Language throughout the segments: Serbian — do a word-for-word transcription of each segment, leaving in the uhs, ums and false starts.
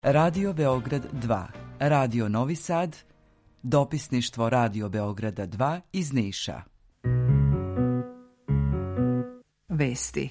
Radio Beograd dva, Radio Novi Sad, dopisništvo Radio Beograda dva iz Niša. Vesti.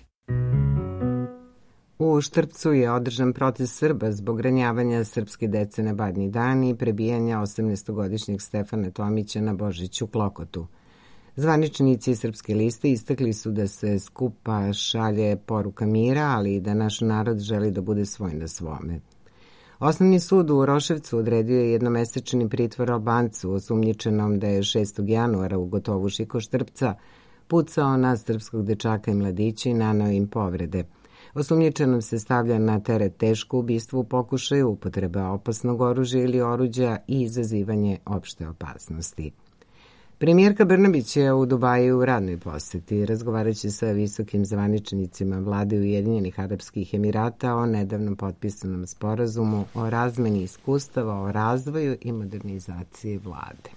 U Štrpcu je održan protest Srba zbog ranjavanja srpske dece na Badnji dan i prebijanja osamnaestogodišnjeg Stefana Tomića na Božić u Klokotu. Zvaničnici Srpske liste istakli su da se skupa šalje poruka mira, ali i da naš narod želi da bude svoj na svome. Osnovni sud u Roševcu odredio je jednomesečni pritvor Albancu osumnjičenom da je šestog januara u Gotovuši kod Štrpca pucao na srpskog dečaka i mladića i naneo im povrede. Osumnjičenom se stavlja na teret teško ubistvo u pokušaju, upotreba opasnog oružja ili oruđa i izazivanje opšte opasnosti. Premijerka Brnabić je u Dubaju u radnoj poseti, razgovarajući sa visokim zvaničnicima vlade Ujedinjenih Arapskih Emirata o nedavno potpisanom sporazumu o razmeni iskustava o razvoju i modernizaciji vlade.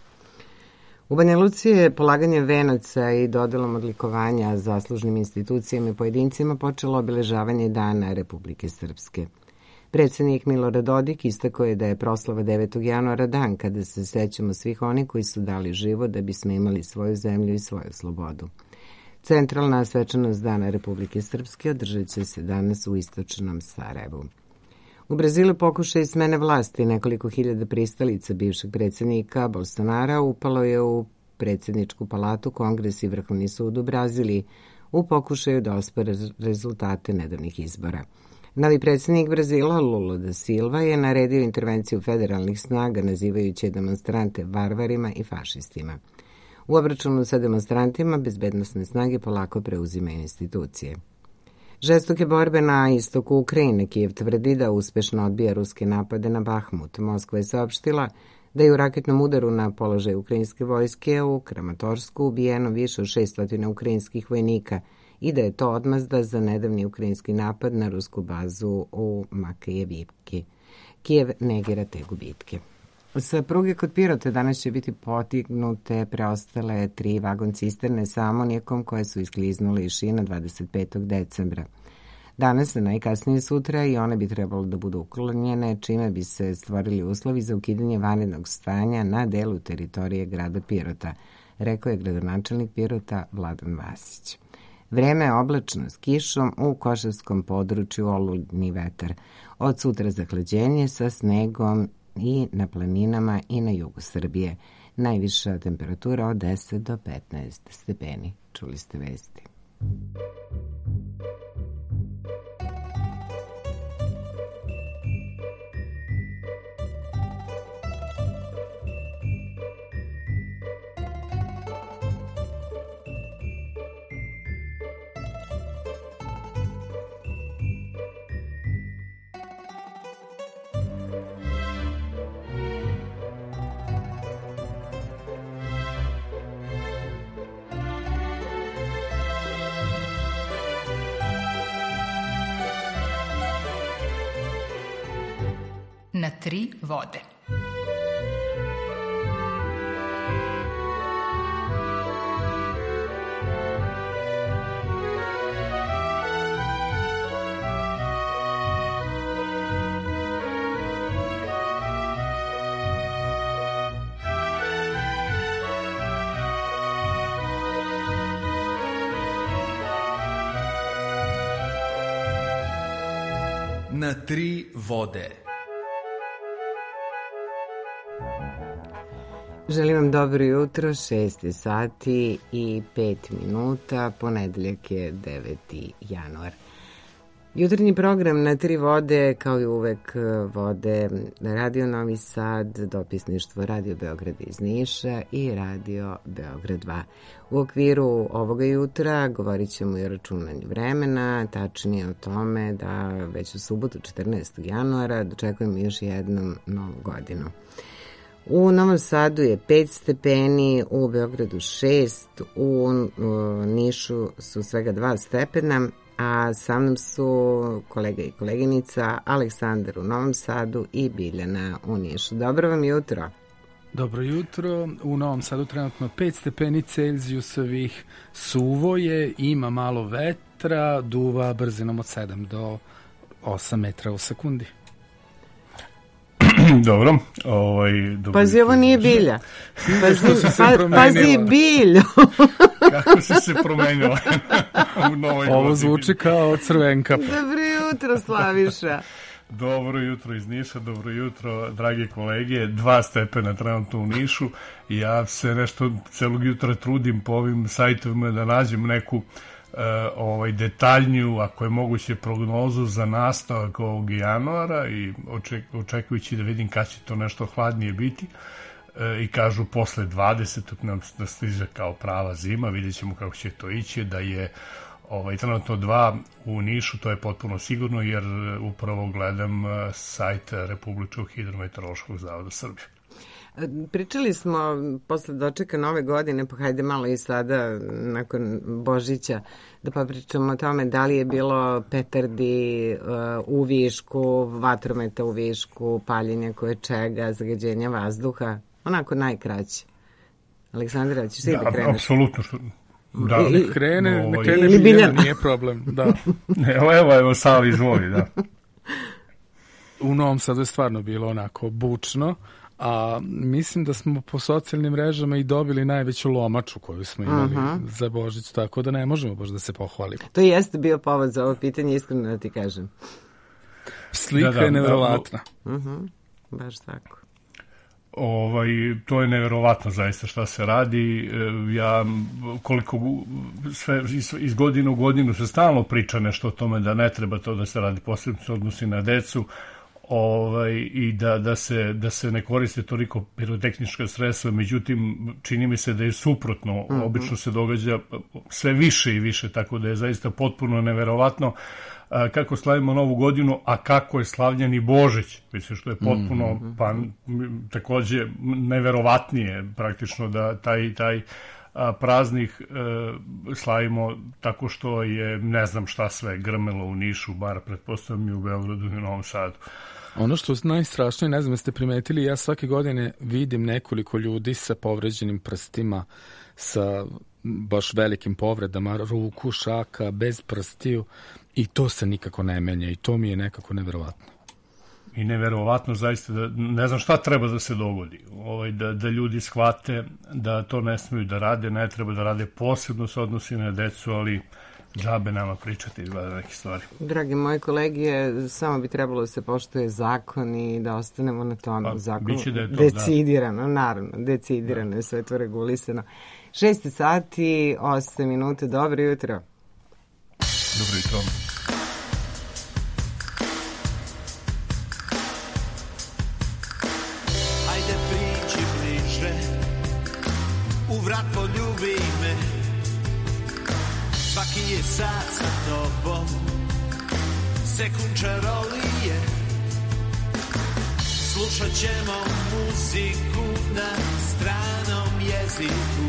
U Banja Luci je polaganjem venaca i dodelom odlikovanja zaslužnim institucijama i pojedincima počelo obeležavanje Dana Republike Srpske. Predsjednik Milorad Dodik istakao je da je proslava devetog januara dan kada se sećamo svih onih koji su dali život da bismo imali svoju zemlju i svoju slobodu. Centralna svečanost Dana Republike Srpske održat će se danas u istočnom Sarajevu. U Brazilu pokušaj smene vlasti nekoliko hiljada pristalica bivšeg predsjednika Bolsonara upalo je u predsjedničku palatu, Kongres i Vrhovni sud u Braziliji u pokušaju da ospore rezultate nedavnih izbora. Novi predsjednik Brazila, Lula da Silva, je naredio intervenciju federalnih snaga nazivajući demonstrante varvarima i fašistima. U obračunu sa demonstrantima bezbednosne snage polako preuzimaju institucije. Žestoke borbe na istoku Ukrajine. Kijev tvrdi da uspešno odbija ruske napade na Bahmut. Moskva je saopštila da je u raketnom udaru na položaj ukrajinske vojske u Kramatorsku ubijeno više od šeststo ukrajinskih vojnika i da je to odmazda za nedavni ukrajinski napad na rusku bazu u Makejevki. Kijev negira te gubitke. Sa pruge kod Pirota danas će biti potignute preostale tri vagon cisterne sa amonijakom koje su iskliznule iz šina dvadeset petog decembra. Danas, a najkasnije sutra, i one bi trebalo da budu uklonjene, čime bi se stvorili uslovi za ukidanje vanrednog stanja na delu teritorije grada Pirota, rekao je gradonačelnik Pirota Vladan Vasić. Vreme je oblačno s kišom, u Košavskom području olujni vetar. Od sutra zahlađenje sa snegom i na planinama i na jugu Srbije. Najviša temperatura od deset do petnaest stepeni. Čuli ste vesti. Na tri vode. Na tri vode. Želim vam dobro jutro, šest sati i pet minuta, ponedeljak je deveti januar. Jutarnji program Na tri vode, kao i uvek, vode Radio Novi Sad, dopisništvo Radio Beograd iz Niša i Radio Beograd dva. U okviru ovoga jutra govorit ćemo i o računanju vremena, tačnije o tome da već u subotu četrnaestog januara dočekujemo još jednom novu godinu. U Novom Sadu je pet stepeni, u Beogradu šest, u Nišu su svega dva stepena, a sa mnom su kolega i koleginica Aleksandar u Novom Sadu i Biljana u Nišu. Dobro vam jutro. Dobro jutro. U Novom Sadu trenutno pet stepeni Celzijusovih, suvo je, ima malo vetra, duva brzinom od sedam do osam metra u sekundi. Dobro. Ovaj, pazi, ovo nije bilja. Pazi, pa, pazi bilju. Kako si se promenila u novoj godini? Ovo zvuči kao crvenka. Dobro jutro, Slaviša. Dobro jutro iz Niša, dobro jutro, dragi kolege. Dva stepena trenutno u Nišu. Ja se nešto celog jutra trudim po ovim sajtovima da nađem neku Uh, ovaj, detaljniju, ako je moguće, prognozu za nastavak ovog januara i oček, očekujući da vidim kad će to nešto hladnije biti uh, i kažu posle dvadesetog nam da stiže kao prava zima, vidjet ćemo kako će to ići, da je ovaj, trenutno dva u Nišu, to je potpuno sigurno, jer upravo gledam uh, sajt Republičkog hidrometeorološkog zavoda Srbije. Pričali smo posle dočeka nove godine, pa hajde malo i sada nakon Božića da pa pričamo o tome da li je bilo petardi uh, u višku, vatrometa u višku, paljenja koje čega, zagađenja vazduha, onako najkraće. Aleksandra, ćeš ti da, da kreneš? Apsolutno. Što... Da, ne krene, ne krene ili Biljana, nije problem. Da. evo, evo, evo, Savi, izvoli, da. U Novom Sadu je stvarno bilo onako bučno, a mislim da smo po socijalnim mrežama i dobili najveću lomaču koju smo imali uh-huh. za Božić, tako da ne možemo baš da se pohvalimo. To jeste bio povod za ovo pitanje, iskreno da ti kažem. Slika da, da, je nevjerovatna. Da, uh-huh. Baš tako. Ovaj, to je nevjerovatno zaista šta se radi. Ja koliko sve iz, iz godine u godinu se stalno priča nešto o tome da ne treba to da se radi, posebno se odnosi na decu. Ovaj, i da, da, se, da se ne koriste toliko pirotehnička sredstva, međutim čini mi se da je suprotno, mm-hmm. obično se događa sve više i više, tako da je zaista potpuno neverovatno a, kako slavimo Novu godinu, a kako je slavljen i Božić, mislim što je potpuno mm-hmm. pa takođe neverovatnije praktično da taj, taj a, praznik e, slavimo tako što je ne znam šta sve grmelo u Nišu, bar pretpostavljam i u Beogradu i u Novom Sadu. Ono što je najstrašnije, ne znam da ste primetili, ja svake godine vidim nekoliko ljudi sa povređenim prstima, sa baš velikim povredama, ruku, šaka, bez prstiju i to se nikako ne menja i to mi je nekako neverovatno. I neverovatno zaista, da, ne znam šta treba da se dogodi, ovaj, da, da ljudi shvate da to ne smiju da rade, ne treba da rade, posebno se odnosi na decu, ali džabe nama pričati izgleda neke stvari. Dragi moji kolege, samo bi trebalo da se poštuje zakon i da ostanemo na tom pa, zakonu. Da je to, decidirano, da. naravno, decidirano da. je sve to regulisano. Šest sati, osam minuta, dobro jutro. Dobro jutro. Ajde priđi bliže, u vrat poljubi me, svaki je sat sa tobom, sekund čarolije. Slušat ćemo muziku na stranom jeziku.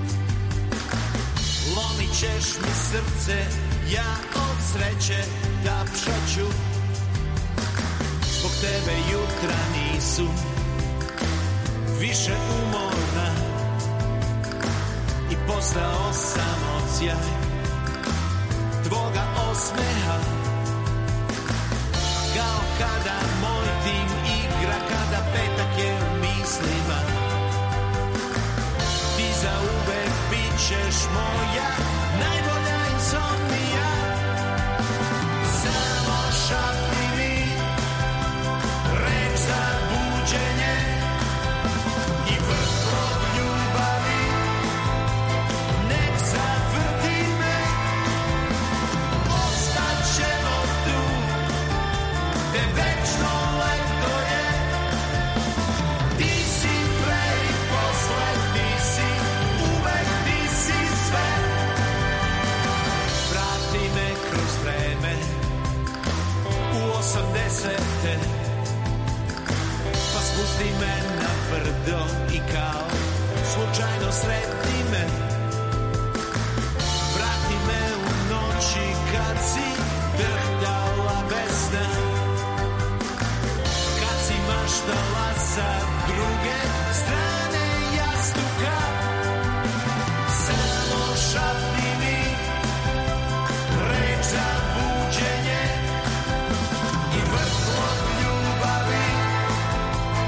Lomit ćeš mi srce, ja od sreće tapšaću. Zbog tebe jutra nisu više umorna i postao sam odsjaj tvoga osmeha. Kao kada moj tim igra, kada petak je u mislima. Ti zauvek bit ćeš moja najbolja insomnija. Samo šapni mi reč za buđenje i vrtlog ljubavi. Nek zavrti me, ostaćemo tu, te večno leto je. Ti si pre i posle, ti si uvek, ti si sve. Vrati me kroz vreme u osamdesete, pa spusti me na brdo i kao slučajno sretni me. Vrati me u noći kad si drhtala bez sna, kad si maštala sa druge strane jastuka. Samo šapni mi reč za buđenje i vrtlog ljubavi.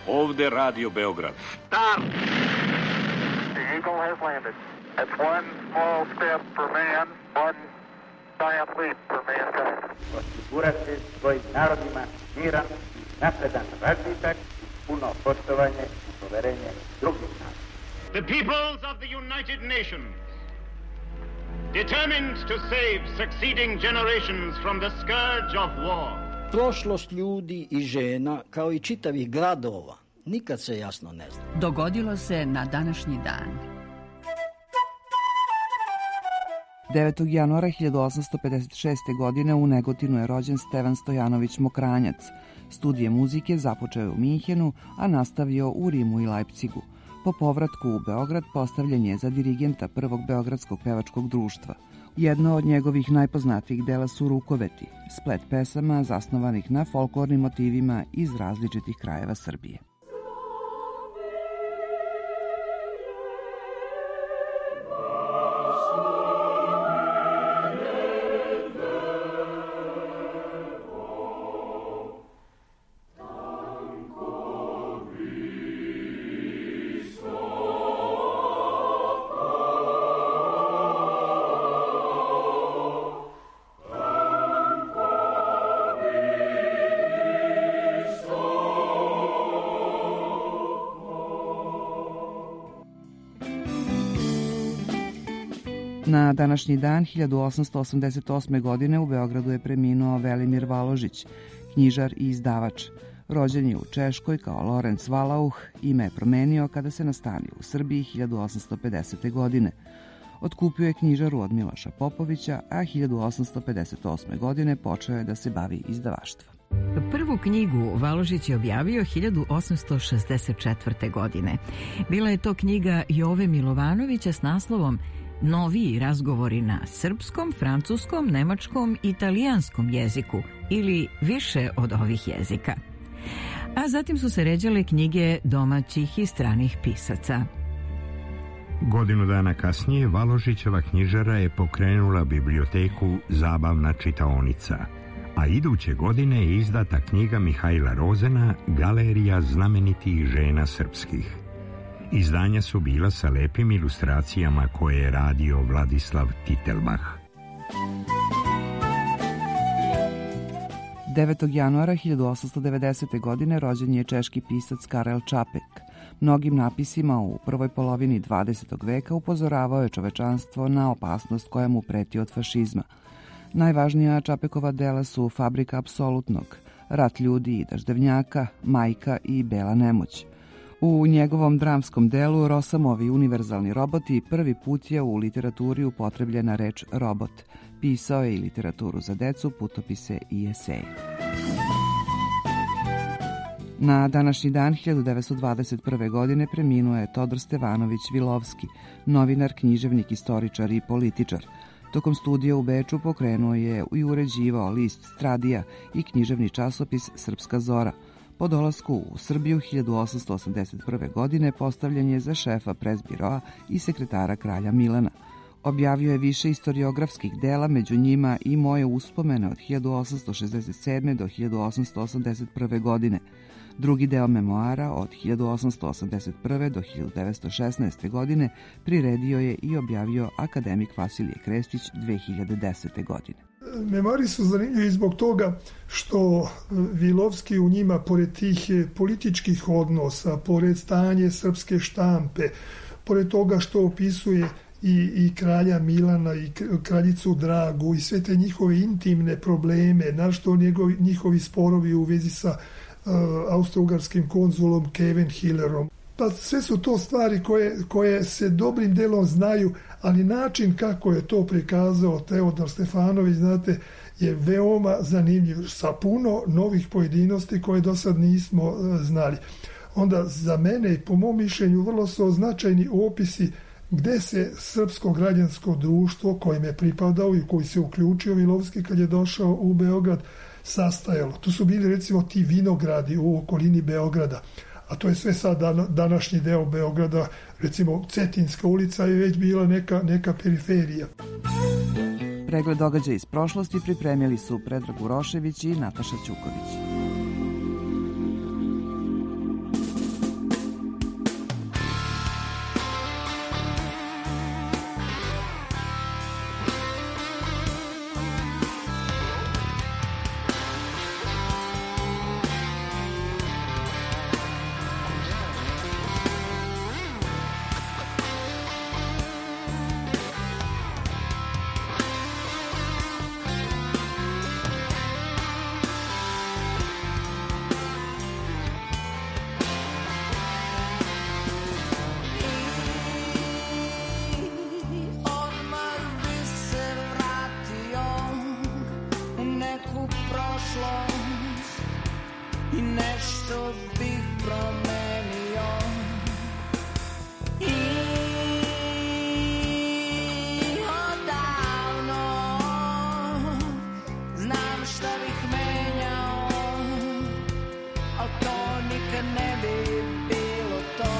Ovde Radio Beograd. Start! The Eagle has landed. That's one small step for man, one giant leap for mankind. Osigurati svojim narodima miran, napredan razvitak, puno poštovanje i poverenje drugih naroda. The peoples of the United Nations, determined to save succeeding generations from the scourge of war. Prošlost ljudi i žena, kao i čitavih gradova, nikad se jasno ne zna. Dogodilo se na današnji dan. devetog januara hiljadu osamsto pedeset šeste. godine u Negotinu je rođen Stevan Stojanović Mokranjac. Studije muzike započeo je u Minhenu, a nastavio u Rimu i Leipcigu. Po povratku u Beograd postavljen je za dirigenta prvog Beogradskog pevačkog društva. Jedno od njegovih najpoznatijih dela su Rukoveti, splet pesama zasnovanih na folklornim motivima iz različitih krajeva Srbije. Na današnji dan hiljadu osamsto osamdeset osme. godine u Beogradu je preminuo Velimir Valožić, knjižar i izdavač. Rođen je u Češkoj kao Lorenc Valauh, ime je promenio kada se nastanio u Srbiji hiljadu osamsto pedesete. godine. Otkupio je knjižaru od Miloša Popovića, a hiljadu osamsto pedeset osme. godine počeo je da se bavi izdavaštvom. Prvu knjigu Valožić je objavio hiljadu osamsto šezdeset četvrte. godine. Bila je to knjiga Jove Milovanovića s naslovom Noviji razgovori na srpskom, francuskom, nemačkom i italijanskom jeziku ili više od ovih jezika. A zatim su se ređale knjige domaćih i stranih pisaca. Godinu dana kasnije Valožićeva knjižara je pokrenula biblioteku Zabavna čitaonica, a iduće godine je izdata knjiga Mihajla Rozena Galerija znamenitih žena srpskih. Izdanja su bila sa lepim ilustracijama koje je radio Vladislav Titelbach. devetog januara hiljadu osamsto devedesete. godine rođen je češki pisac Karel Čapek. Mnogim napisima u prvoj polovini dvadesetog. veka upozoravao je čovečanstvo na opasnost koja mu preti od fašizma. Najvažnija Čapekova dela su Fabrika apsolutnog, Rat ljudi i daždevnjaka, Majka i Bela nemoć. U njegovom dramskom delu Rosamovi univerzalni roboti prvi put je u literaturi upotrebljena reč robot. Pisao je i literaturu za decu, putopise i eseje. Na današnji dan hiljadu devetsto dvadeset prve. godine preminuo je Todor Stevanović Vilovski, novinar, književnik, istoričar i političar. Tokom studija u Beču pokrenuo je i uređivao list Stradija i književni časopis Srpska zora. Po dolasku u Srbiju hiljadu osamsto osamdeset prve. godine postavljen je za šefa presbiroa i sekretara kralja Milana. Objavio je više istoriografskih dela, među njima i Moje uspomene od hiljadu osamsto šezdeset sedme. do hiljadu osamsto osamdeset prve. godine. Drugi deo memoara od hiljadu osamsto osamdeset prve. do hiljadu devetsto šesnaeste. godine priredio je i objavio akademik Vasilije Krestić dve hiljade desete. godine. Memoari su zanimljivi zbog toga što Vilovski u njima, pored tih političkih odnosa, pored stanje srpske štampe, pored toga što opisuje i, i kralja Milana i kraljicu Dragu i sve te njihove intimne probleme, našto njegovi, njihovi sporovi u vezi sa uh, austro-ugarskim konzulom Kevenhillerom. Pa sve su to stvari koje, koje se dobrim delom znaju, ali način kako je to prikazao Teodor Stefanović, znate, je veoma zanimljiv, sa puno novih pojedinosti koje do sad nismo uh, znali. Onda za mene i po mom mišljenju vrlo su značajni opisi gde se srpsko građansko društvo kojem je pripadao i koji se uključio Vilovski kad je došao u Beograd sastajalo. Tu su bili recimo ti vinogradi u okolini Beograda, a to je sve sad današnji deo Beograda, recimo Cetinska ulica je već bila neka, neka periferija. Pregled događaja iz prošlosti pripremili su Predrag Urošević i Nataša Ćuković. nešto bih promenio i odavno znam šta bih menjao, al to nikad ne bi bilo to.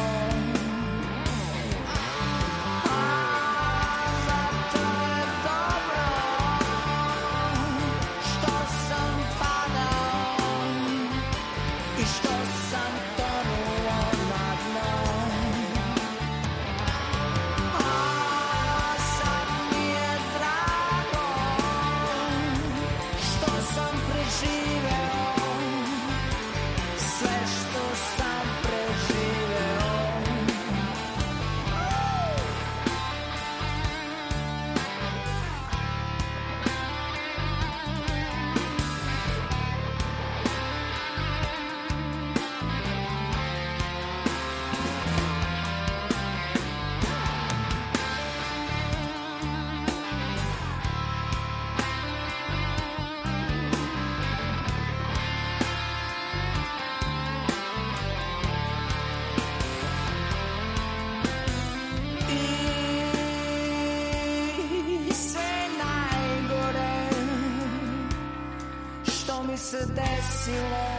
Se desilo,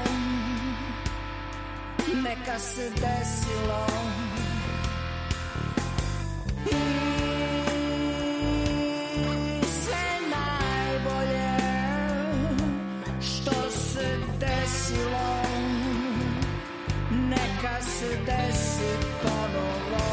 neka se desilo i sve najbolje što se desilo, neka se desi ponovo.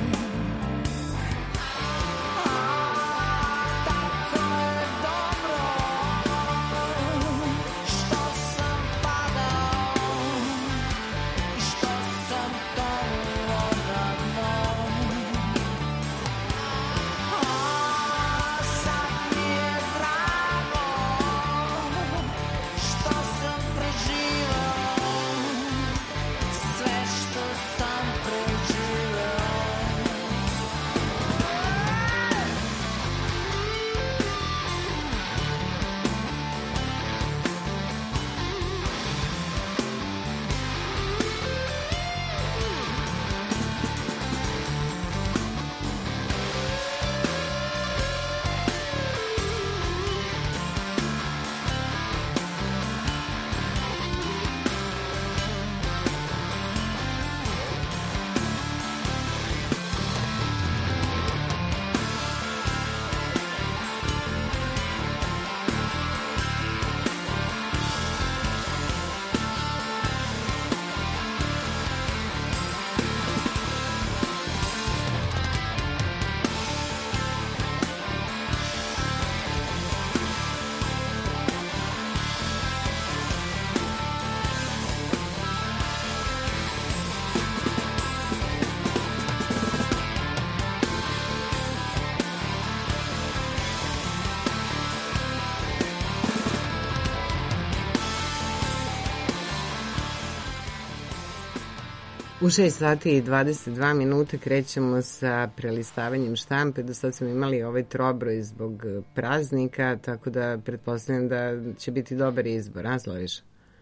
U šest sati i dvadeset dva minute krećemo sa prelistavanjem štampe. Do sad smo imali ovaj trobroj zbog praznika, tako da pretpostavljam da će biti dobar izbor. A, Slaviša?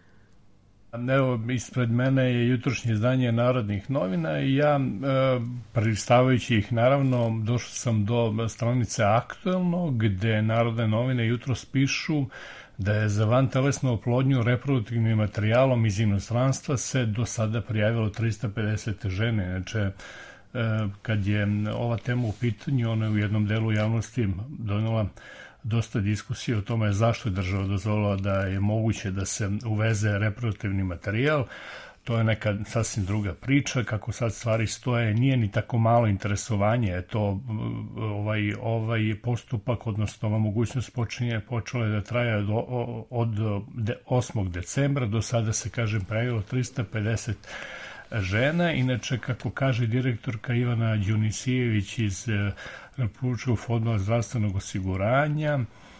Evo, ispred mene je jutrošnje izdanje Narodnih novina i ja, e, prelistavajući ih, naravno, došao sam do stranice Aktuelno, gde Narodne novine jutros pišu da je za vantelesnu oplodnju reproduktivnim materijalom iz inostranstva se do sada prijavilo trista pedeset žene. Inače, kad je ova tema u pitanju, ona je u jednom delu javnosti donela dosta diskusije o tome zašto je država dozvolila da je moguće da se uveze reproduktivni materijal. To je neka sasvim druga priča, kako sad stvari stoje, nije ni tako malo interesovanje, to ovaj, ovaj postupak, odnosno ova mogućnost počinje, počela je da traje od, od osmog decembra, do sada se, kažem, prijavilo trista pedeset žena. Inače, kako kaže direktorka Ivana Đunisijević iz Republičkog fonda zdravstvenog osiguranja,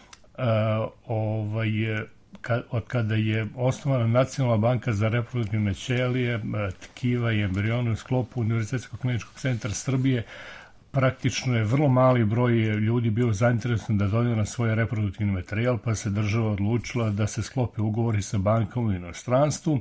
ovaj, od kada je osnovana Nacionalna banka za reproduktivne ćelije, tkiva i embrione u sklopu Univerzitetskog kliničkog centra Srbije, praktično je vrlo mali broj ljudi bio zainteresovan da donira na svoj reproduktivni materijal, pa se država odlučila da se sklope ugovori sa bankama u inostranstvu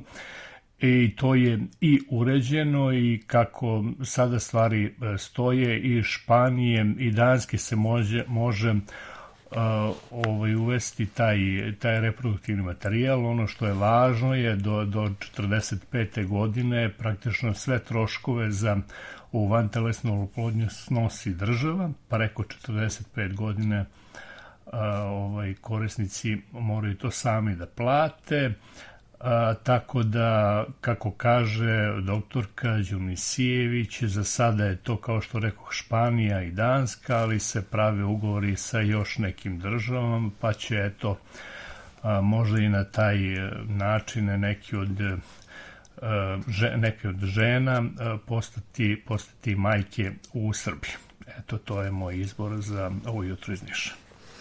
i to je i uređeno i kako sada stvari stoje i Španije i Danske se može, može Uh, ovaj, uvesti taj, taj reproduktivni materijal. Ono što je važno je do, do četrdeset pete godine praktično sve troškove za u vantelesnu oplodnju snosi država, preko četrdeset pet godine uh, ovaj, korisnici moraju to sami da plate. A, tako da, kako kaže doktorka Đunisijević, za sada je to, kao što rekoh, Španija i Danska, ali se prave ugovori sa još nekim državama, pa će, eto, a, možda i na taj način neki od, a, že, neke od žena a, postati, postati majke u Srbiji. Eto, to je moj izbor za ovo jutro iz Niša.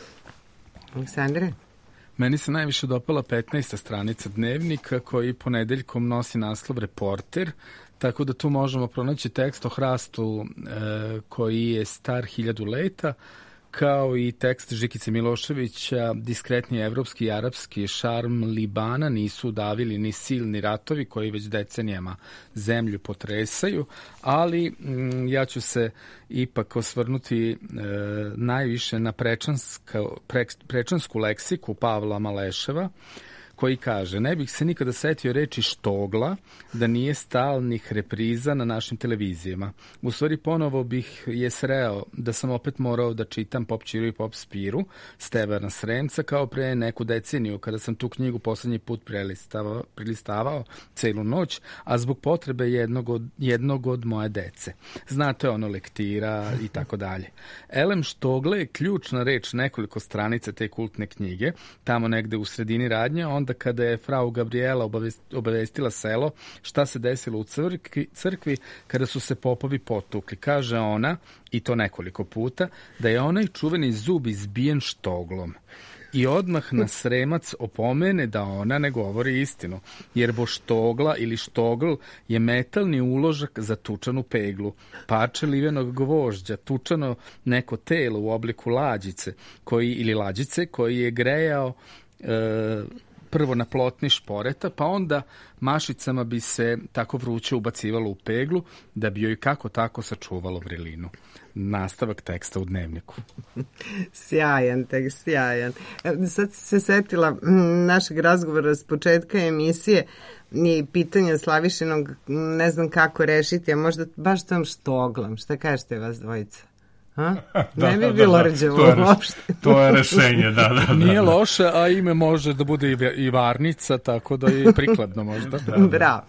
Aleksandre? Meni se najviše dopala petnaesta stranica Dnevnika koji ponedeljkom nosi naslov Reporter, tako da tu možemo pronaći tekst o hrastu e, koji je star hiljadu leta, kao i tekst Žikice Miloševića, diskretni evropski i arapski šarm Libana nisu udavili ni silni ratovi koji već decenijama zemlju potresaju, ali m, ja ću se ipak osvrnuti e, najviše na prečanska, pre, prečansku leksiku Pavla Maleševa, koji kaže: ne bih se nikada setio reči štogla da nije stalnih repriza na našim televizijama. U stvari ponovo bih je sreo da sam opet morao da čitam Pop Čiru i Pop Spiru Stevana Sremca kao pre neku deceniju kada sam tu knjigu poslednji put prelistavao, prilistavao celu noć, a zbog potrebe jednog od, jednog od moje dece. Znate, ono, lektira i tako dalje. Elem štogle je ključna reč nekoliko stranica te kultne knjige, tamo negde u sredini radnje, onda kada je frau Gabriela obavestila selo šta se desilo u crkvi, crkvi kada su se popovi potukli. Kaže ona, i to nekoliko puta, da je onaj čuveni zub izbijen štoglom. I odmah na Sremac opomene da ona ne govori istinu, jer bo štogla ili štogl je metalni uložak za tučanu peglu, parče livenog gvožđa, tučano neko telo u obliku lađice koji, ili lađice koji je grejao e, prvo na plotni šporeta, pa onda mašicama bi se tako vruće ubacivalo u peglu da bi joj kako tako sačuvalo vrelinu. Nastavak teksta u Dnevniku. Sjajan tekst, sjajan. Sad se setila našeg razgovora s početka emisije i pitanja Slavišinog, ne znam kako rešiti, a možda baš tom štoglom. Šta kažete vas dvojica? A? Da, ne bi da, bilo da, rđevo to je, uopšte. To je rešenje, da, da, da. Nije loše, a ime može da bude i varnica, tako da je prikladno možda. Da, da. Bravo.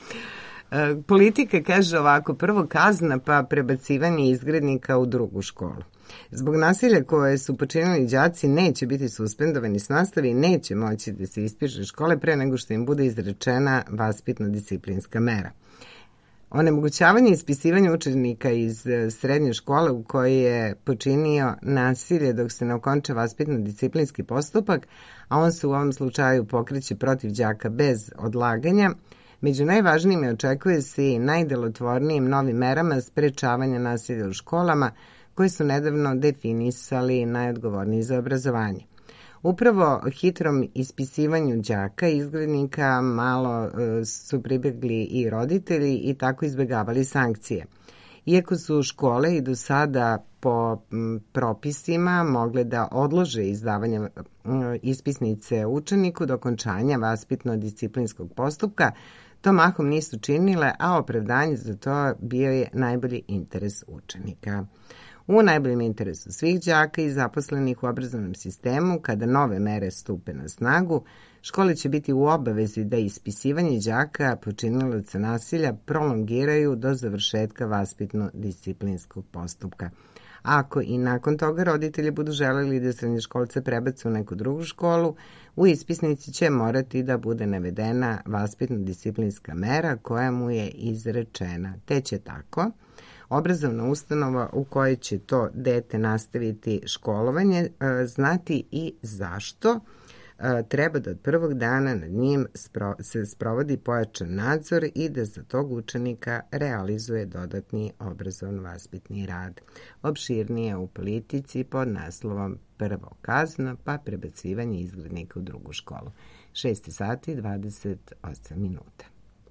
E, politika kaže ovako: prvo kazna, pa prebacivanje izgrednika u drugu školu. Zbog nasilja koje su počinili đaci neće biti suspendovani s nastave i neće moći da se ispiše škole pre nego što im bude izrečena vaspitno-disciplinska mera. Onemogućavanje ispisivanja učenika iz srednje škole u kojoj je počinio nasilje dok se ne okonča vaspitno-disciplinski postupak, a on se u ovom slučaju pokreće protiv đaka bez odlaganja, među najvažnijim očekuje se i najdelotvornijim novim merama sprečavanja nasilja u školama koje su nedavno definisali najodgovorniji za obrazovanje. Upravo hitrom ispisivanju đaka i izgrednika malo e, su pribegli i roditelji i tako izbegavali sankcije. Iako su škole i do sada po m, propisima mogle da odlože izdavanje m, ispisnice učeniku do okončanja vaspitno-disciplinskog postupka, to mahom nisu činile, a opravdanje za to bio je najbolji interes učenika. U najboljem interesu svih đaka i zaposlenih u obrazovnom sistemu, kada nove mere stupe na snagu, škole će biti u obavezi da ispisivanje đaka počinilaca nasilja prolongiraju do završetka vaspitno-disciplinskog postupka. Ako i nakon toga roditelji budu želeli da srednjoškolce prebace u neku drugu školu, u ispisnici će morati da bude navedena vaspitno-disciplinska mera koja mu je izrečena, te će tako obrazovna ustanova u kojoj će to dete nastaviti školovanje znati i zašto treba da od prvog dana nad njim se sprovodi pojačan nadzor i da za tog učenika realizuje dodatni obrazovno-vaspitni rad. Opširnije u politici pod naslovom Prvo kazna, pa prebacivanje izglednika u drugu školu. šest sati i dvadeset osam minuta.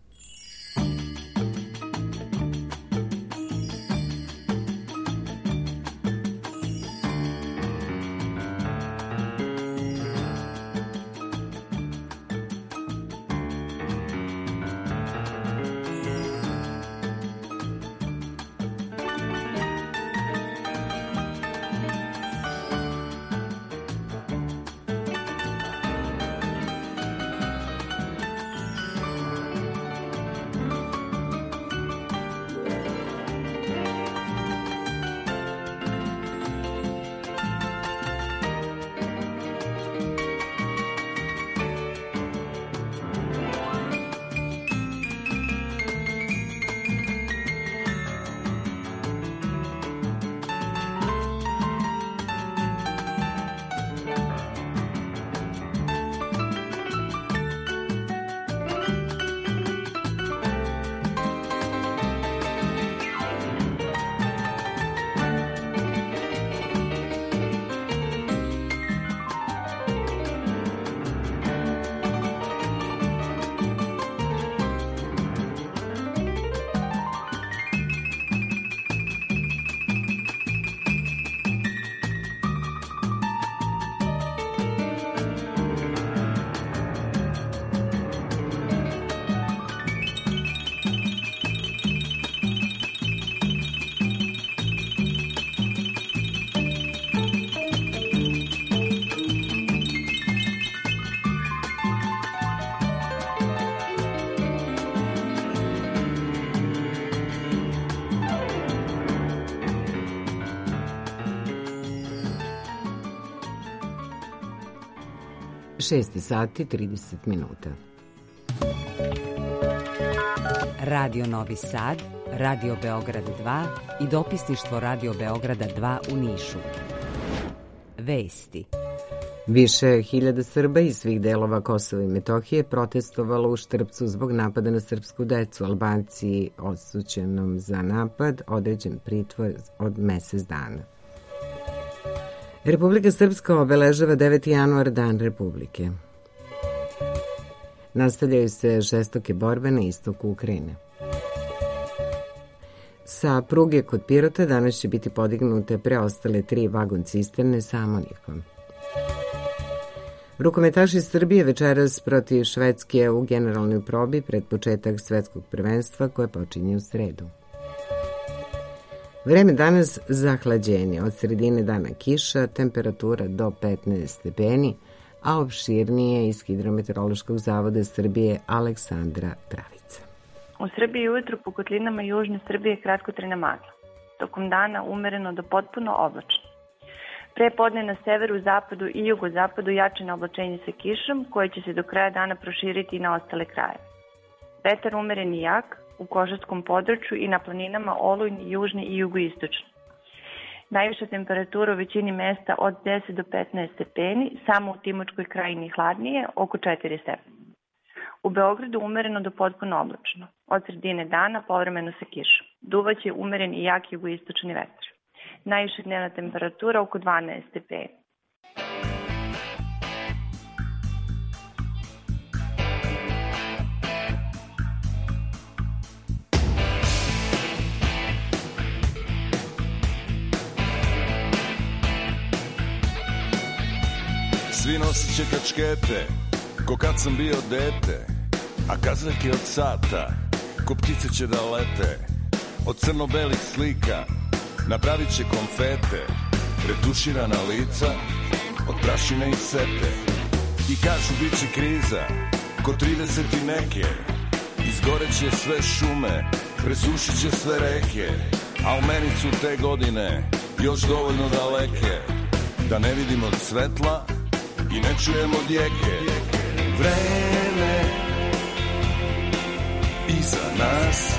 šest sati trideset minuta. Radio Novi Sad, Radio Beograd dva i dopisništvo Radio Beograda dva u Nišu. Vesti. Više hiljada Srba iz svih delova Kosova i Metohije protestovalo u Štrpcu zbog napada na srpsku decu. Albanci osuđenom za napad određen pritvor od mesec dana. Republika Srpska obeležava deveti januar, Dan Republike. Nastavljaju se žestoke borbe na istoku Ukrajine. Sa pruge kod Pirota danas će biti podignute preostale tri vagon cisterne sa amonijakom. Rukometaši Srbije večeras protiv Švedske u generalnoj probi pred početak svetskog prvenstva koje počinje u sredu. Vreme danas zahlađenje, od sredine dana kiša, temperatura do petnaest stepeni, a opširnije iz Hidrometeorološkog zavoda Srbije Aleksandra Pravica. U Srbiji ujutru po kotlinama južne Srbije kratkotrajna magla. Tokom dana umereno do potpuno oblačno. Pre podne na severu, zapadu i jugozapadu jačeno oblačenje sa kišom koje će se do kraja dana proširiti i na ostale kraje. Vetar umeren i jak u košarskom području i na planinama olujni, južni i jugoistočni. Najviša temperatura u većini mesta od deset do petnaest stepeni, samo u Timočkoj krajini hladnije, oko četiri stepena. U Beogradu umereno do potpuno oblačno. Od sredine dana povremeno sa kišom. Duvaće umeren i jak jugoistočni vetar. Najviša dnevna temperatura oko dvanaest stepeni. Svi nosit će kačkete, ko kad sam bio dete, a kazaljke od sata, ko ptice će da lete. Od crno-belih slika napravit će konfete, retuširana lica od prašine i sete. I kažu bit će kriza, ko trideset i neke, izgoreće sve šume, presušit će sve reke, a u meni su te godine još dovoljno daleke, da ne vidimo svetla i ne čujemo djeke. Vreme iza nas,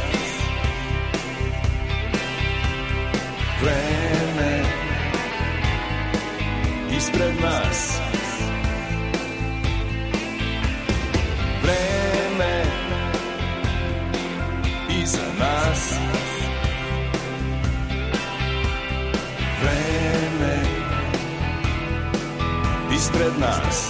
vreme ispred nas. iza nas. Vreme ispred nas.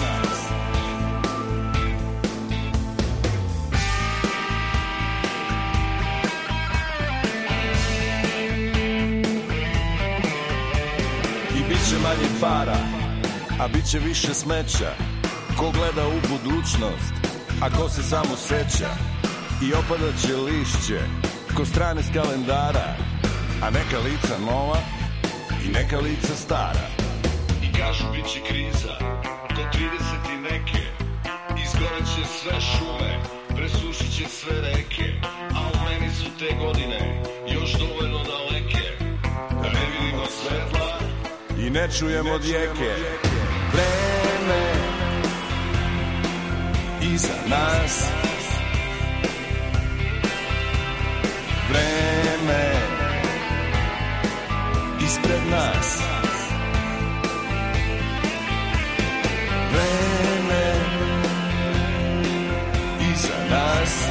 I bit će manje para, a bit će više smeća. Ko gleda u budućnost, a ko se samo seća. I opadat će lišće, ko strane s kalendara. A neka lica nova i neka lica stara. I kažu bit će kriza, ko trideset i neke. Izgoreće sve šume, presušit će sve reke. A u meni su te godine još dovoljno daleke, da ne vidimo svetla i ne čujemo djeke. Vreme iza nas. Vreme ispred nas. Vreme iza nas.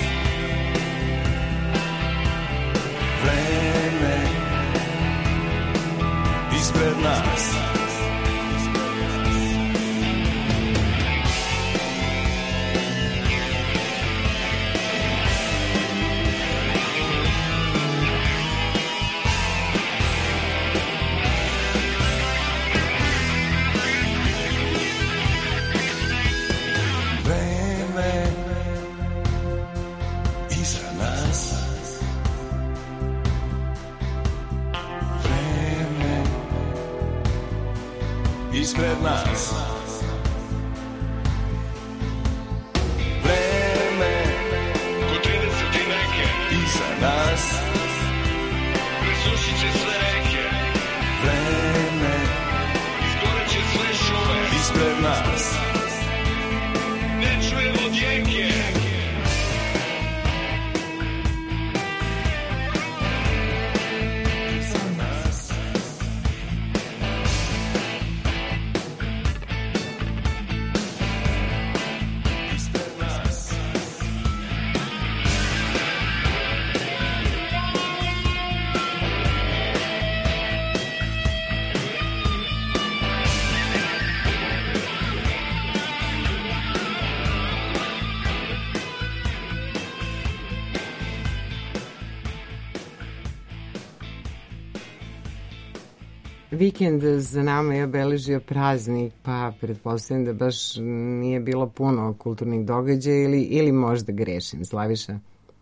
Vreme ispred nas. Ispred nas. Vreme ko trideset i neke. Iza nas. Presušit će sve reke. Vreme izgoreće sve šume. Ispred nas. Ne čujemo djeke. Vikend za nama je obeležio praznik, pa pretpostavljam da baš nije bilo puno kulturnih događaja ili, ili možda grešim, Slaviša?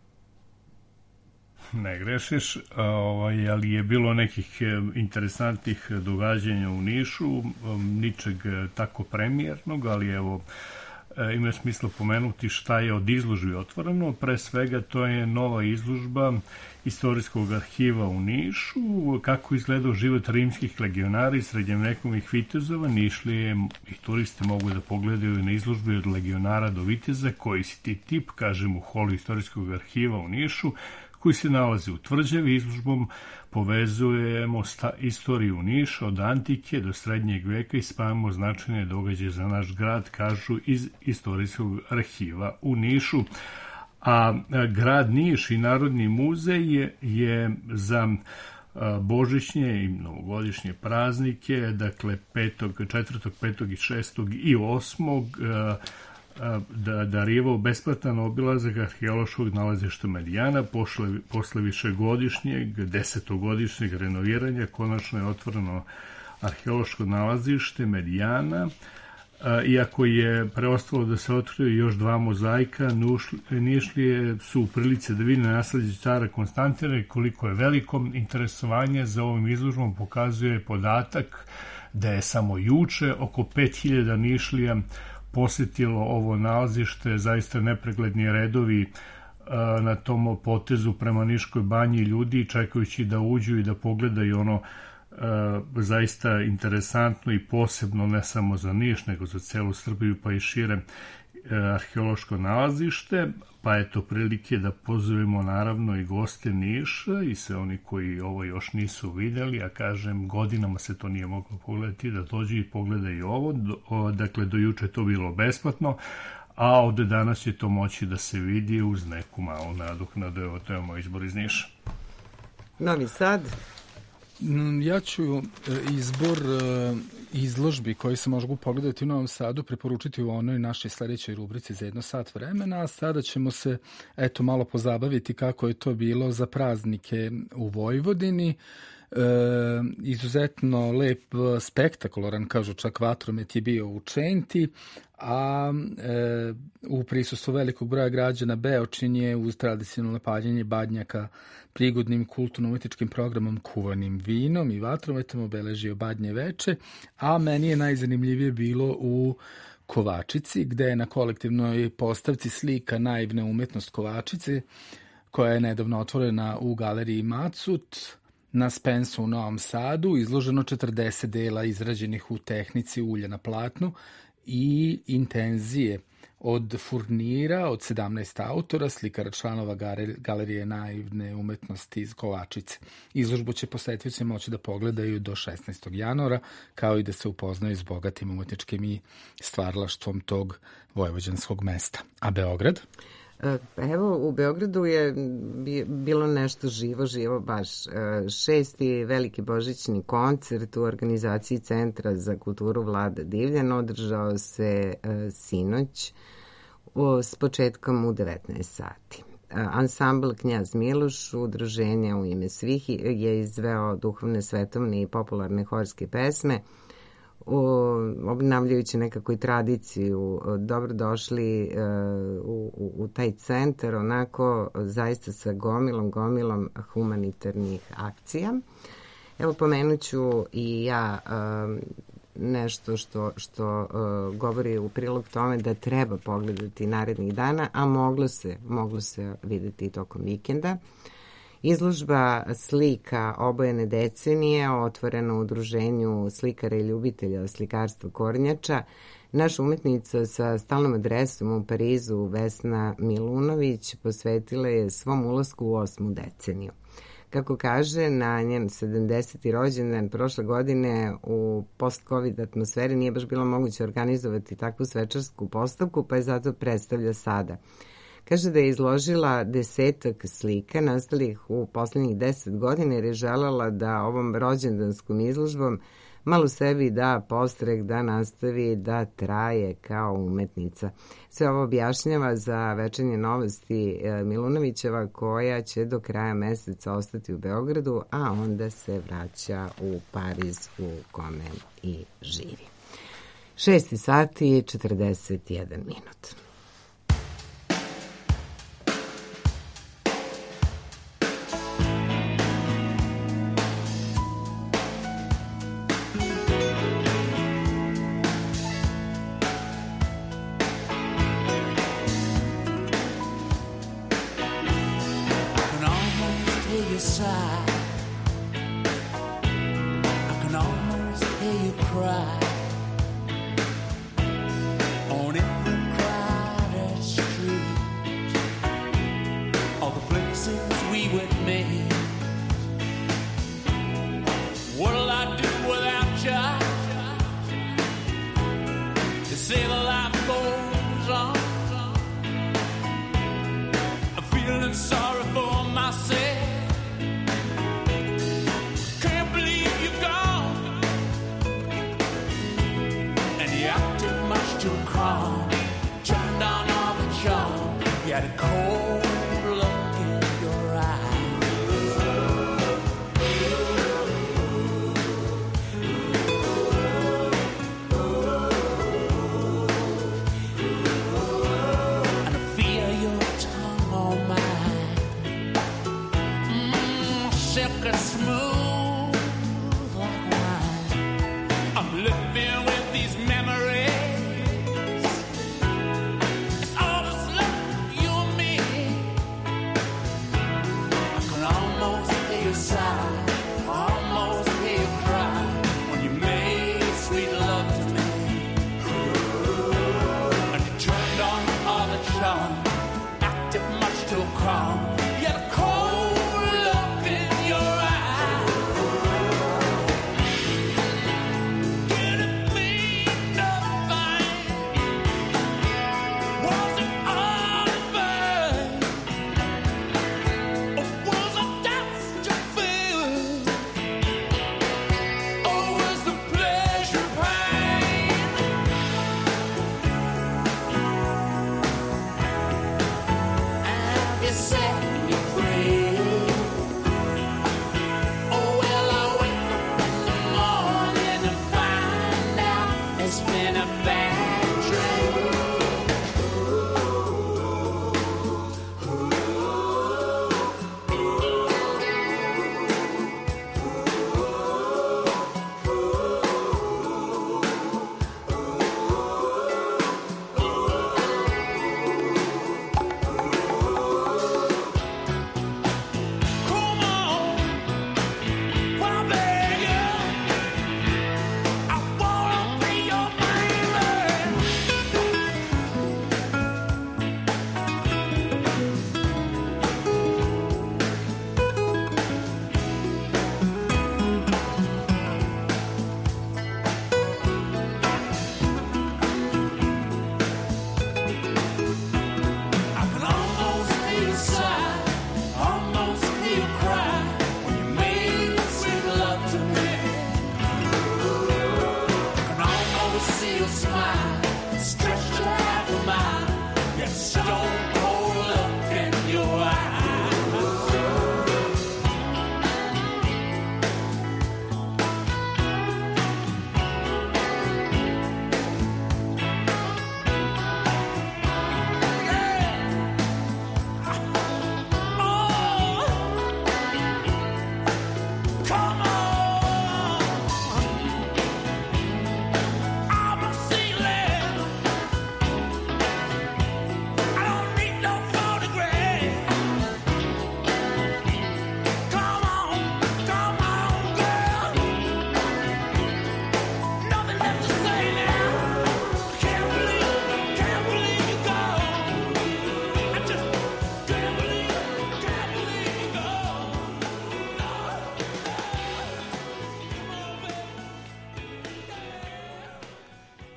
Ne grešiš, ovaj, ali je bilo nekih interesantnih događanja u Nišu, ničeg tako premijernog, ali evo, ima smisla pomenuti šta je od izložbi otvoreno. Pre svega to je nova izložba Istorijskog arhiva u Nišu, kako izgledao život rimskih legionara i srednjovekovnih vitezova. Nišlije i turiste mogu da pogledaju na izložbi od legionara do viteza, koji si ti tip, kažem, u holu Istorijskog arhiva u Nišu, koji se nalazi u tvrđavi. Izložbom povezujemo sta, istoriju Niša od antike do srednjeg veka i spajamo značajne događaje za naš grad, kažu iz Istorijskog arhiva u Nišu. A grad Niš i Narodni muzej je, je za božićnje i novogodišnje praznike, dakle petog, četvrtog, petog i šestog i osmog da darivao besplatan obilazak arheološkog nalazišta Medijana. Posle, posle višegodišnjeg, desetogodišnjeg renoviranja konačno je otvoreno arheološko nalazište Medijana. Iako je preostalo da se otkriju još dva mozaika, Nišlije su u prilici da vide nasleđe cara Konstantina. Koliko je veliko interesovanje za ovim izložbom pokazuje podatak da je samo juče oko pet hiljada Nišlija posetilo ovo nalazište. Zaista nepregledni redovi na tom potezu prema Niškoj banji, ljudi čekajući da uđu i da pogledaju ono zaista interesantno i posebno ne samo za Niš, nego za celu Srbiju pa i šire arheološko nalazište. Pa eto prilike da pozovemo naravno i goste Niša i sve oni koji ovo još nisu videli, a kažem godinama se to nije moglo pogledati, da dođu i pogledaju ovo. Dakle, do juče to bilo besplatno, a od danas je to moći da se vidi uz neku malu nadoknadu. Evo, to je moj izbor iz Niša. Novi Sad. Ja ću izbor izložbi koji se mogu pogledati u Novom Sadu preporučiti u onoj našoj sledećoj rubrici za jedno sat vremena, a sada ćemo se eto malo pozabaviti kako je to bilo za praznike u Vojvodini. E, izuzetno lep, spektakularan, kažu čak vatromet je bio u Čenti, a e, u prisustvu velikog broja građana Beočin je uz tradicionalno paljenje badnjaka prigodnim kulturno-umetničkim programom, kuvanim vinom i vatrometom obeležio Badnje veče, a meni je najzanimljivije bilo u Kovačici, gde je na kolektivnoj postavci slika Naivna umetnost Kovačice, koja je nedavno otvorena u galeriji Macut na Spensu u Novom Sadu, izloženo četrdeset dela izrađenih u tehnici ulja na platnu i intenzije od furnira, od sedamnaest autora, slikara članova Galerije naivne umetnosti iz Kovačice. Izložbu će posetioci moći da pogledaju do šesnaestog januara, kao i da se upoznaju s bogatim umetničkim i stvaralaštvom tog vojvođanskog mesta. A Beograd? Evo, u Beogradu je bilo nešto živo, živo baš. Šesti veliki božićni koncert u organizaciji Centra za kulturu Vlada Divljan održao se sinoć s početkom u devetnaest sati. Ansambl Knjaz Miloš, udruženja u ime svih, je izveo duhovne, svetovne i popularne horske pesme, obnavljajući nekako i tradiciju. Dobrodošli u, u, u taj centar, onako zaista sa gomilom, gomilom humanitarnih akcija. Evo, pomenuću i ja nešto što, što govori u prilog tome da treba pogledati narednih dana, a moglo se, moglo se videti i tokom vikenda. Izložba slika obojene decenije, otvorena u udruženju slikara i ljubitelja slikarstva Kornjača. Naša umetnica sa stalnom adresom u Parizu, Vesna Milunović, posvetila je svom ulasku u osmu deceniju. Kako kaže, na njen sedamdeseti rođendan prošle godine u post-covid atmosferi nije baš bilo moguće organizovati takvu svečarsku postavku, pa je zato predstavlja sada. Kaže da je izložila desetak slika nastalih u poslednjih deset godina jer je želela da ovom rođendanskom izložbom malo sebi da postrek da nastavi da traje kao umetnica. Sve ovo objašnjava za Večernje novosti Milunovićeva, koja će do kraja meseca ostati u Beogradu, a onda se vraća u Pariz u kome i živi. Šesti sati i četrdeset jedan minut. And I feel your tongue on mine.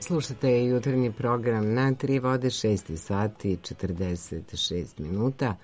Slušate jutarnji program na tri vode, šest sati i četrdeset šest minuta.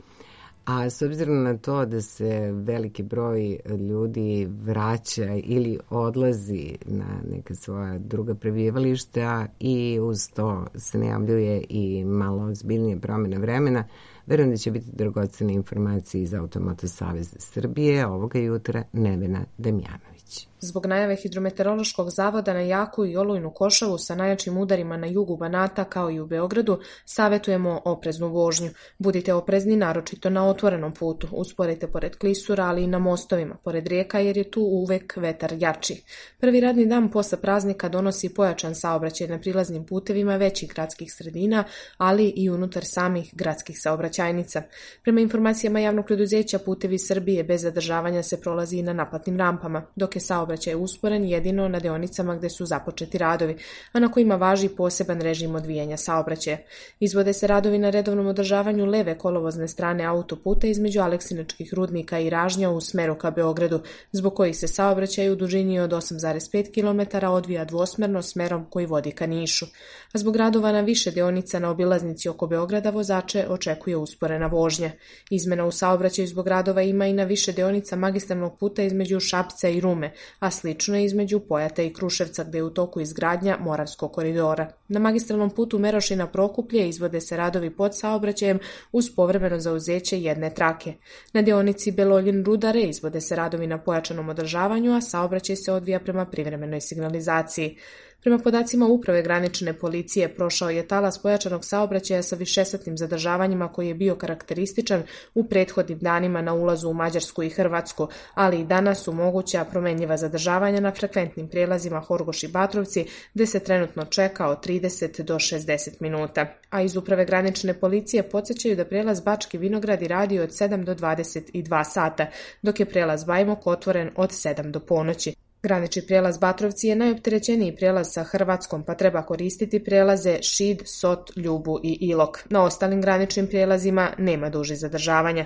A s obzirom na to da se veliki broj ljudi vraća ili odlazi na neka svoja druga prebivališta i uz to se najavljuje i malo ozbiljnije promjene vremena, verujem da će biti dragocene informacije iz Automoto Saveza Srbije. Ovoga jutra Nevena Damjanović. Zbog najave Hidrometeorološkog zavoda na jaku i olujnu košavu sa najjačim udarima na jugu Banata kao i u Beogradu, savjetujemo opreznu vožnju. Budite oprezni naročito na otvorenom putu, usporite pored klisura, ali i na mostovima, pored rijeka jer je tu uvek vetar jači. Prvi radni dan posle praznika donosi pojačan saobraćaj na prilaznim putevima većih gradskih sredina, ali i unutar samih gradskih saobraćajnica. Prema informacijama javnog preduzeća Putevi Srbije bez zadržavanja se prolazi i na naplatnim rampama, dok je saobraćaj je usporen jedino na deonicama gde su započeti radovi, a na kojima važi poseban režim odvijanja saobraćaja. Izvode se radovi na redovnom održavanju leve kolovozne strane autoputa između Aleksinačkih rudnika i Ražnja u smeru ka Beogradu, zbog kojih se saobraćaj u dužini od osam zarez pet kilometara odvija dvosmerno smerom koji vodi ka Nišu. A zbog radova na više deonica na obilaznici oko Beograda vozače očekuje usporena vožnja. Izmena u saobraćaju zbog radova ima i na više deonica magistralnog puta između Šapca i Rume, a slično je između Pojata i Kruševca gde je u toku izgradnja Moravskog koridora. Na magistralnom putu Merošina-Prokuplje izvode se radovi pod saobraćajem uz povremeno zauzeće jedne trake. Na deonici Beloljin-Rudare izvode se radovi na pojačanom održavanju, a saobraćaj se odvija prema privremenoj signalizaciji. Prema podacima Uprave granične policije, prošao je talas pojačanog saobraćaja sa višesatnim zadržavanjima koji je bio karakterističan u prethodnim danima na ulazu u Mađarsku i Hrvatsku, ali i danas su moguća promenljiva zadržavanja na frekventnim prijelazima Horgoš i Batrovci, gde se trenutno čeka od trideset do šezdeset minuta. A iz Uprave granične policije podsjećaju da prijelaz Bački Vinogradi radi od sedam do dvadeset dva sata, dok je prijelaz Bajmok otvoren od sedam do ponoći. Granični prijelaz Batrovci je najopterećeniji prijelaz sa Hrvatskom, pa treba koristiti prijelaze Šid, Sot, Ljubu i Ilok. Na ostalim graničnim prijelazima nema dužih zadržavanja.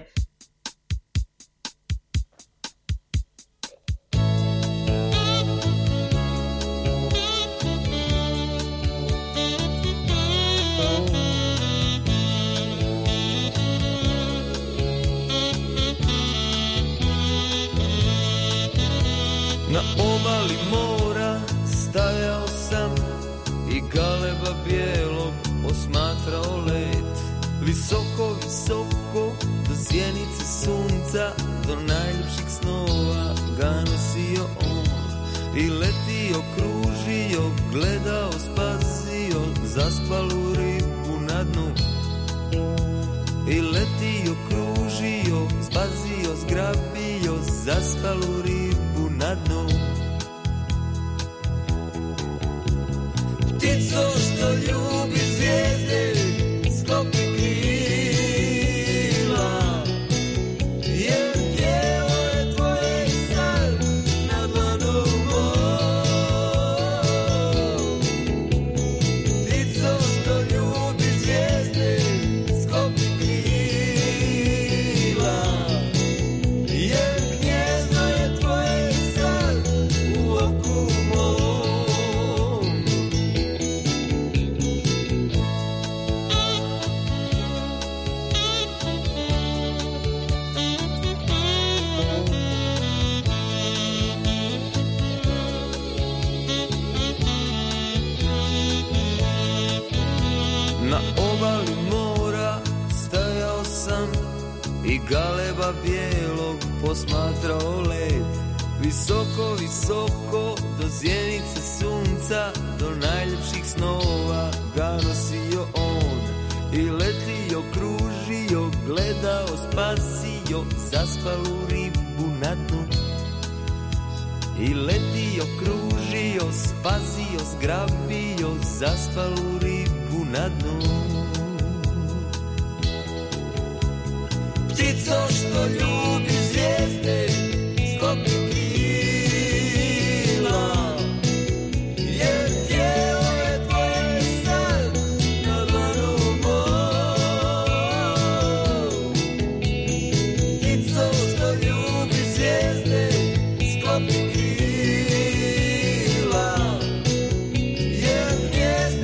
Na obali mora stajao sam i galeba bijelog posmatrao let. Visoko, visoko, do sjenice sunca, do najljepših snova ga nosio on. I letio, kružio, gledao, spasio zaspalu ribu na dnu. I letio, kružio, spasio, zgrabio zaspalu ribu na dnu. Ptico što ljubi zvijezde, sklopi krila, jer tijelo je tvoje san na dlanu mom. Ptico što ljubi zvijezde, sklopi krila, jer gnjezdo je tvoje san u oku mom. Na obali mora stajao sam i galeba bijelog posmatrao led. Visoko, visoko, do zjenice sunca, do najljepših snova ga nosio on. I letio, kružio, gledao, spasio zaspalu ribu na dnu. I letio, kružio, spasio, zgrabio zaspalu ribu na dnu. Ptico što ljubi zvijezde, sklopi krila, jer tijelo je tvoje san na dlanu mom. Ptico što ljubi zvijezde, sklopi krila, jer gnjezdo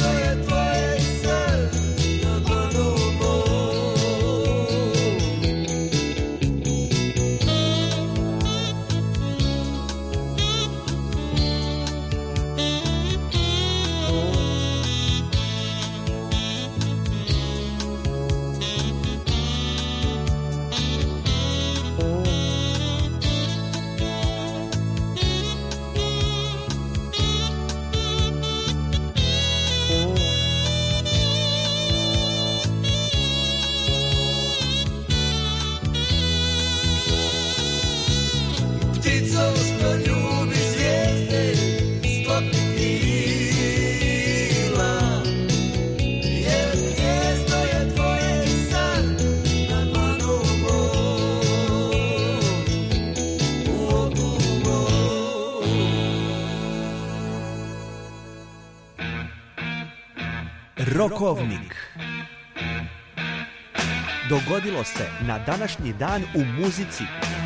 Rokovnik. Dogodilo se na današnji dan u muzici.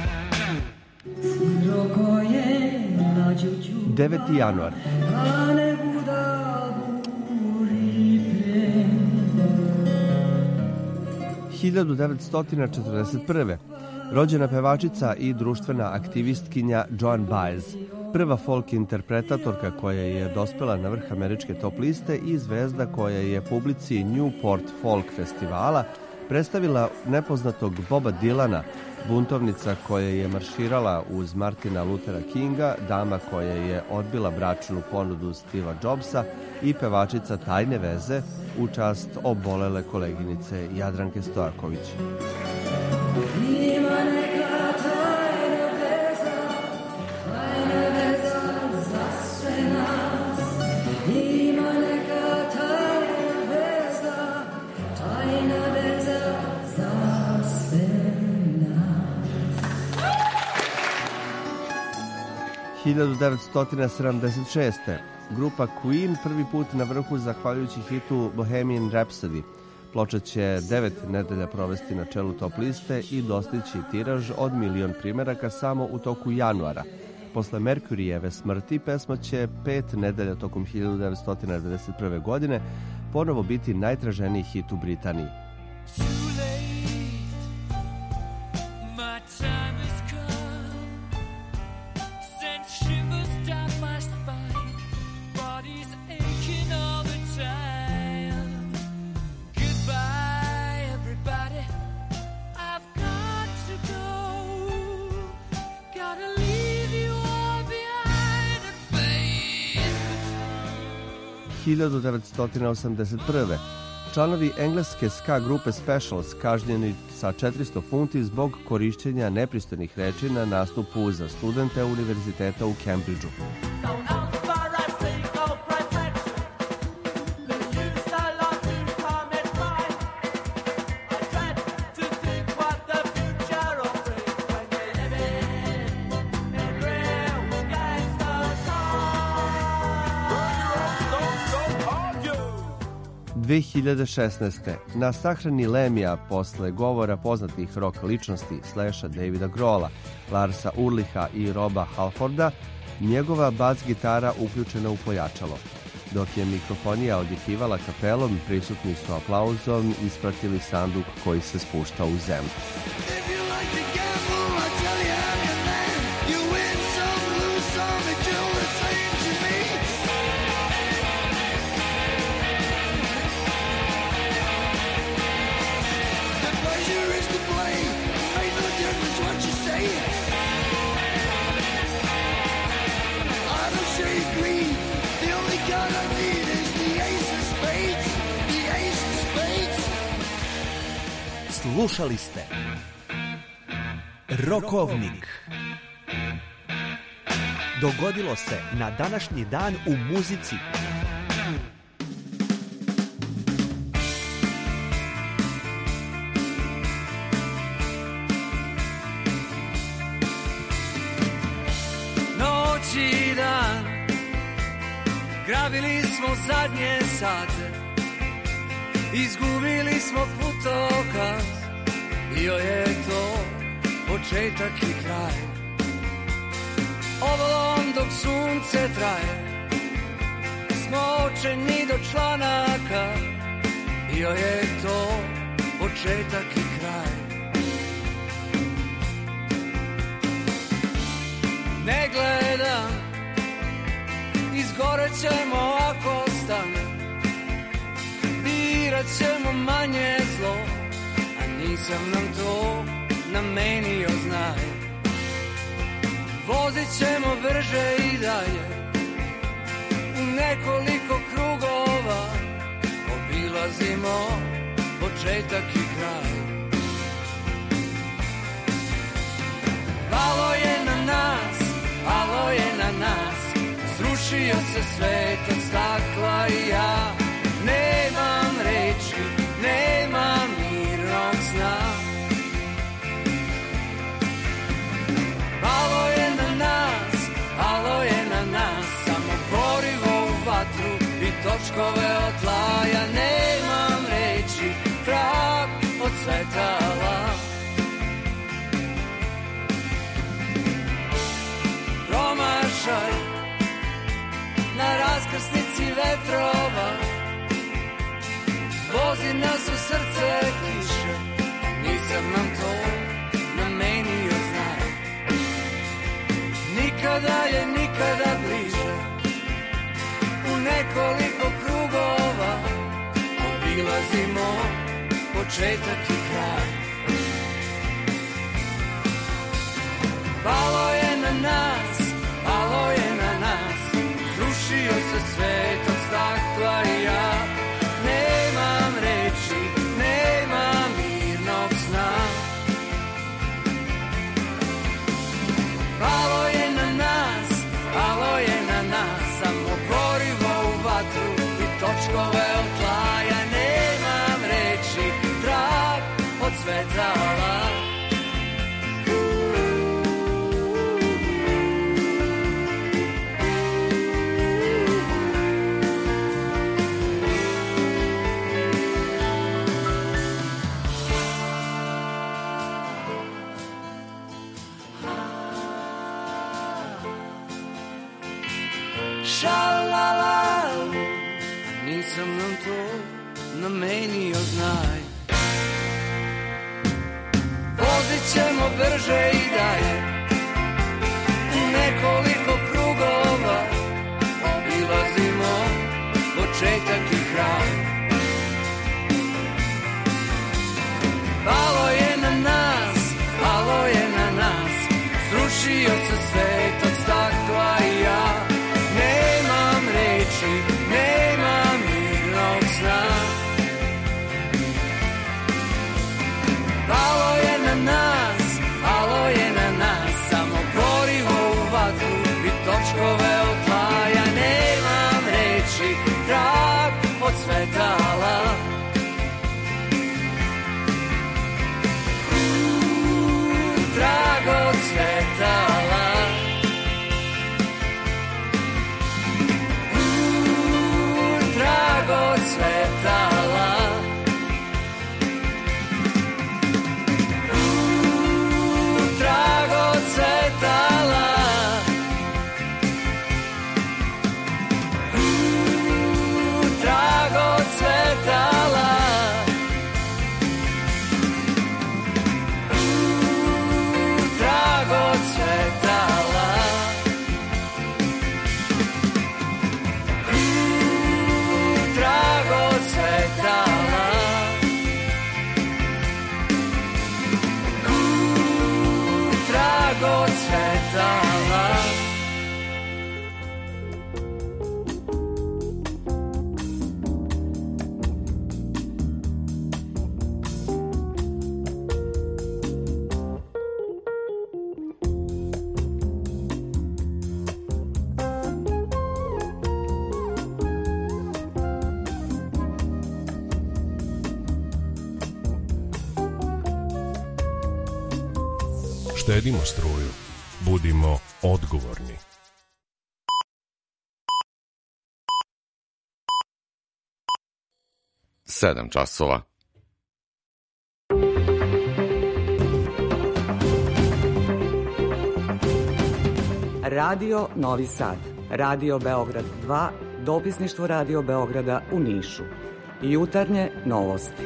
deveti januar. hiljadu devetsto četrdeset prve. rođena pevačica i društvena aktivistkinja Joan Baez, prva folk interpretatorka koja je dospela na vrh američke top liste i zvezda koja je publici Newport Folk festivala predstavila nepoznatog Boba Dylana, buntovnica koja je marširala uz Martina Luthera Kinga, dama koja je odbila bračnu ponudu Steva Jobsa i pevačica Tajne veze u čast obolele koleginice Jadranke Stojaković. hiljadu devetsto sedamdeset šeste. Grupa Queen prvi put na vrhu zahvaljujući hitu Bohemian Rhapsody. Ploča će devet nedelja provesti na čelu top liste i dostići tiraž od milion primeraka samo u toku januara. Posle Mercuryjeve smrti pesma će pet nedelja tokom hiljadu devetsto devedeset prve. godine ponovo biti najtraženiji hit u Britaniji. hiljadu devetsto osamdeset prve. Članovi engleske ska grupe Specials kažnjeni sa četiristo funti zbog korišćenja nepristojnih reči na nastupu za studente univerziteta u Cambridgeu. dve hiljade šesnaeste. Na sahrani Lemija posle govora poznatih rock ličnosti Slasha Davida Grohla, Larsa Ulricha i Roba Halforda, njegova bas gitara uključena u pojačalo. Dok je mikrofonija odjekivala kapelom, prisutni su aplauzom ispratili sanduk koji se spušta u zemlju. Slušali ste Rokovnik. Dogodilo se na današnji dan u muzici. Noć i dan grabili smo zadnje sate, izgubili smo putokaz. Bio je to početak i kraj, ovolom dok sunce traje, smo očeni do članaka. Bio je to početak i kraj. Ne gledam, izgoret ćemo ako stane, birat ćemo manje zlo, nisam nam to namenio, znaj. Vozit ćemo brže i dalje, u nekoliko krugova obilazimo početak i kraj. Palo je na nas, palo je na nas, srušio se svet od stakla i ja nemam reči, nemam mirnog sna. Palo je na nas, palo je na nas, samo gorivo u vatru i točkove od tla. Ja ne vetrova, vozi nas u srce kiše, nisam nam to namenio znak. Nikada je, nikada bliže, u nekoliko krugova obilazimo početak i kraj. Palo je na nas, palo je na nas, srušio se svet od stakla i ja nemam reči, nemam mirnog sna. Palo je na nas, palo je na nas, samo gorivo u vatru i točkove od tla. Ja nemam reči, trag od svetala. Šalala, nisam nam to namenio, znaj. Vozit ćemo brže i dalje, u nekoliko krugova obilazimo početak i kraj. Palo je na nas, palo je na nas, srušio se svet od stakla i ja nemam reči, nemam mirnog sna. Palo je na nas, palo je na nas, samo gorivo u vatru i točkove od tla. Ja nemam reči, trag od svetala. Trag od svetala. Trag od svetala. Trag od svetala. Trag od svetala. Trag od svetala. Trag od svetala. Trag od svetala. Štedimo struju, budimo odgovorni. Sedam časova. Radio Novi Sad, Radio Beograd dva, dopisništvo Radio Beograda u Nišu. Jutarnje novosti.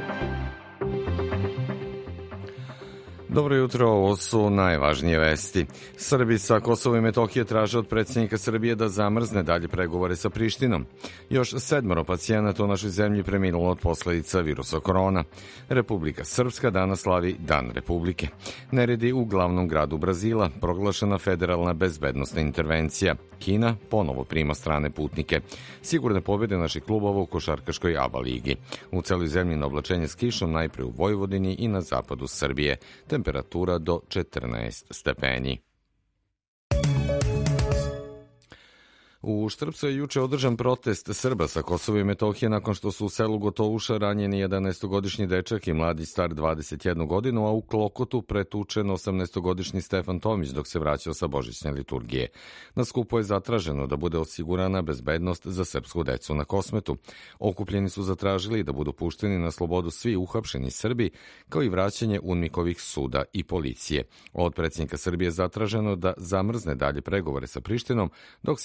Dobro jutro, ovo su najvažnije vesti. Srbi sa Kosova i Metohije traže od predsjednika Srbije da zamrzne dalje pregovore sa Prištinom. Još sedmoro pacijenata u našoj zemlji preminulo od posledica virusa korona. Republika Srpska danas slavi Dan Republike. Neredi u glavnom gradu Brazila, proglašena federalna bezbednosna intervencija. Kina ponovo prima strane putnike. Sigurne pobjede naših klubova u košarkaškoj A B A ligi. U celoj zemlji na oblačenje s kišom, najpre u Vojvodini i na zapadu Srbije. Temperatura do četrnaest stepeni. U Štrpcu je juče održan protest Srba sa Kosova i Metohije nakon što su u selu Gotovuša ranjeni jedanaestogodišnji dečak i mladi star dvadeset jednu godinu, a u Klokotu pretučen osamnaestogodišnji Stefan Tomić dok se vraćao sa božićne liturgije. Na skupu je zatraženo da bude osigurana bezbednost za srpsku decu na Kosmetu. Okupljeni su zatražili da budu pušteni na slobodu svi uhapšeni Srbi, kao i vraćanje UNMIK-ovih suda i policije. Od predsjednika Srbije je zatraženo da zamrzne dalje pregovore sa Prištinom, dok se jedinice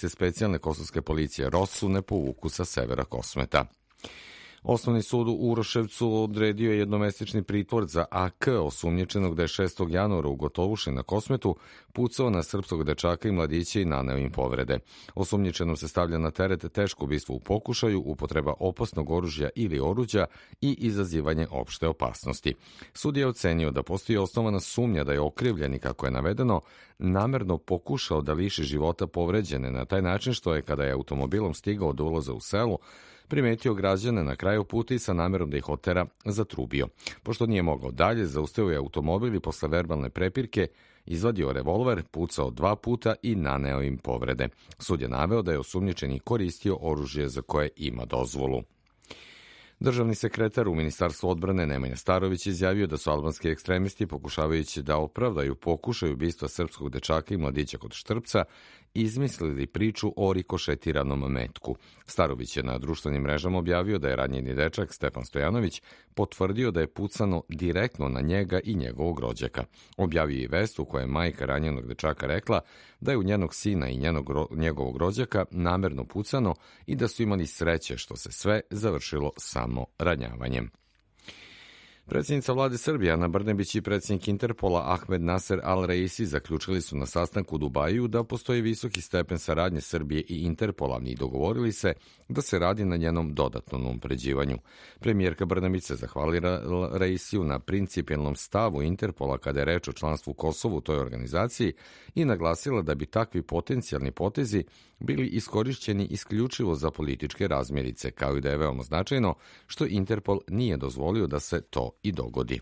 se specijalne kosovske policije Rosu ne povuku sa severa Kosmeta. Osnovni sud u Uroševcu odredio je jednomesečni pritvor za A K, osumnjičenog da je šestog januara u Gotovuši na Kosmetu pucao na srpskog dečaka i mladića i naneo im povrede. Osumnjičenom se stavlja na teret teško ubistvo u pokušaju, upotreba opasnog oružja ili oruđa i izazivanje opšte opasnosti. Sud je ocenio da postoji osnovana sumnja da je okrivljeni, kako je navedeno, namerno pokušao da liši života povređene na taj način što je, kada je automobilom stigao do ulaza u selu, primetio građane na kraju puta i sa namerom da ih otera zatrubio. Pošto nije mogao dalje, zaustavio je automobil i posle verbalne prepirke izvadio revolver, pucao dva puta i naneo im povrede. Sud je naveo da je osumnjičeni koristio oružje za koje ima dozvolu. Državni sekretar u Ministarstvu odbrane Nemanja Starović izjavio da su albanski ekstremisti, pokušavajući da opravdaju pokušaj ubistva srpskog dečaka i mladića kod Štrpca, izmislili priču o rikošetiranom metku. Starović je na društvenim mrežama objavio da je ranjeni dečak Stefan Stojanović potvrdio da je pucano direktno na njega i njegovog rođaka. Objavio je i vest u kojoj je majka ranjenog dečaka rekla da je u njenog sina i njenog, njegovog rođaka namerno pucano i da su imali sreće što se sve završilo samo ranjavanjem. Predsjednica vlade Srbije Ana Brnabić i predsjednik Interpola Ahmed Nasser Al-Reisi zaključili su na sastanku u Dubaju da postoji visoki stepen saradnje Srbije i Interpola i dogovorili se da se radi na njenom dodatnom unapređivanju. Premijerka Brnabić se zahvalila Reisiju na principijelnom stavu Interpola kada je reč o članstvu Kosovu u toj organizaciji i naglasila da bi takvi potencijalni potezi bili iskorišćeni isključivo za političke razmirice, kao i da je veoma značajno što Interpol nije dozvolio da se to i dogodi.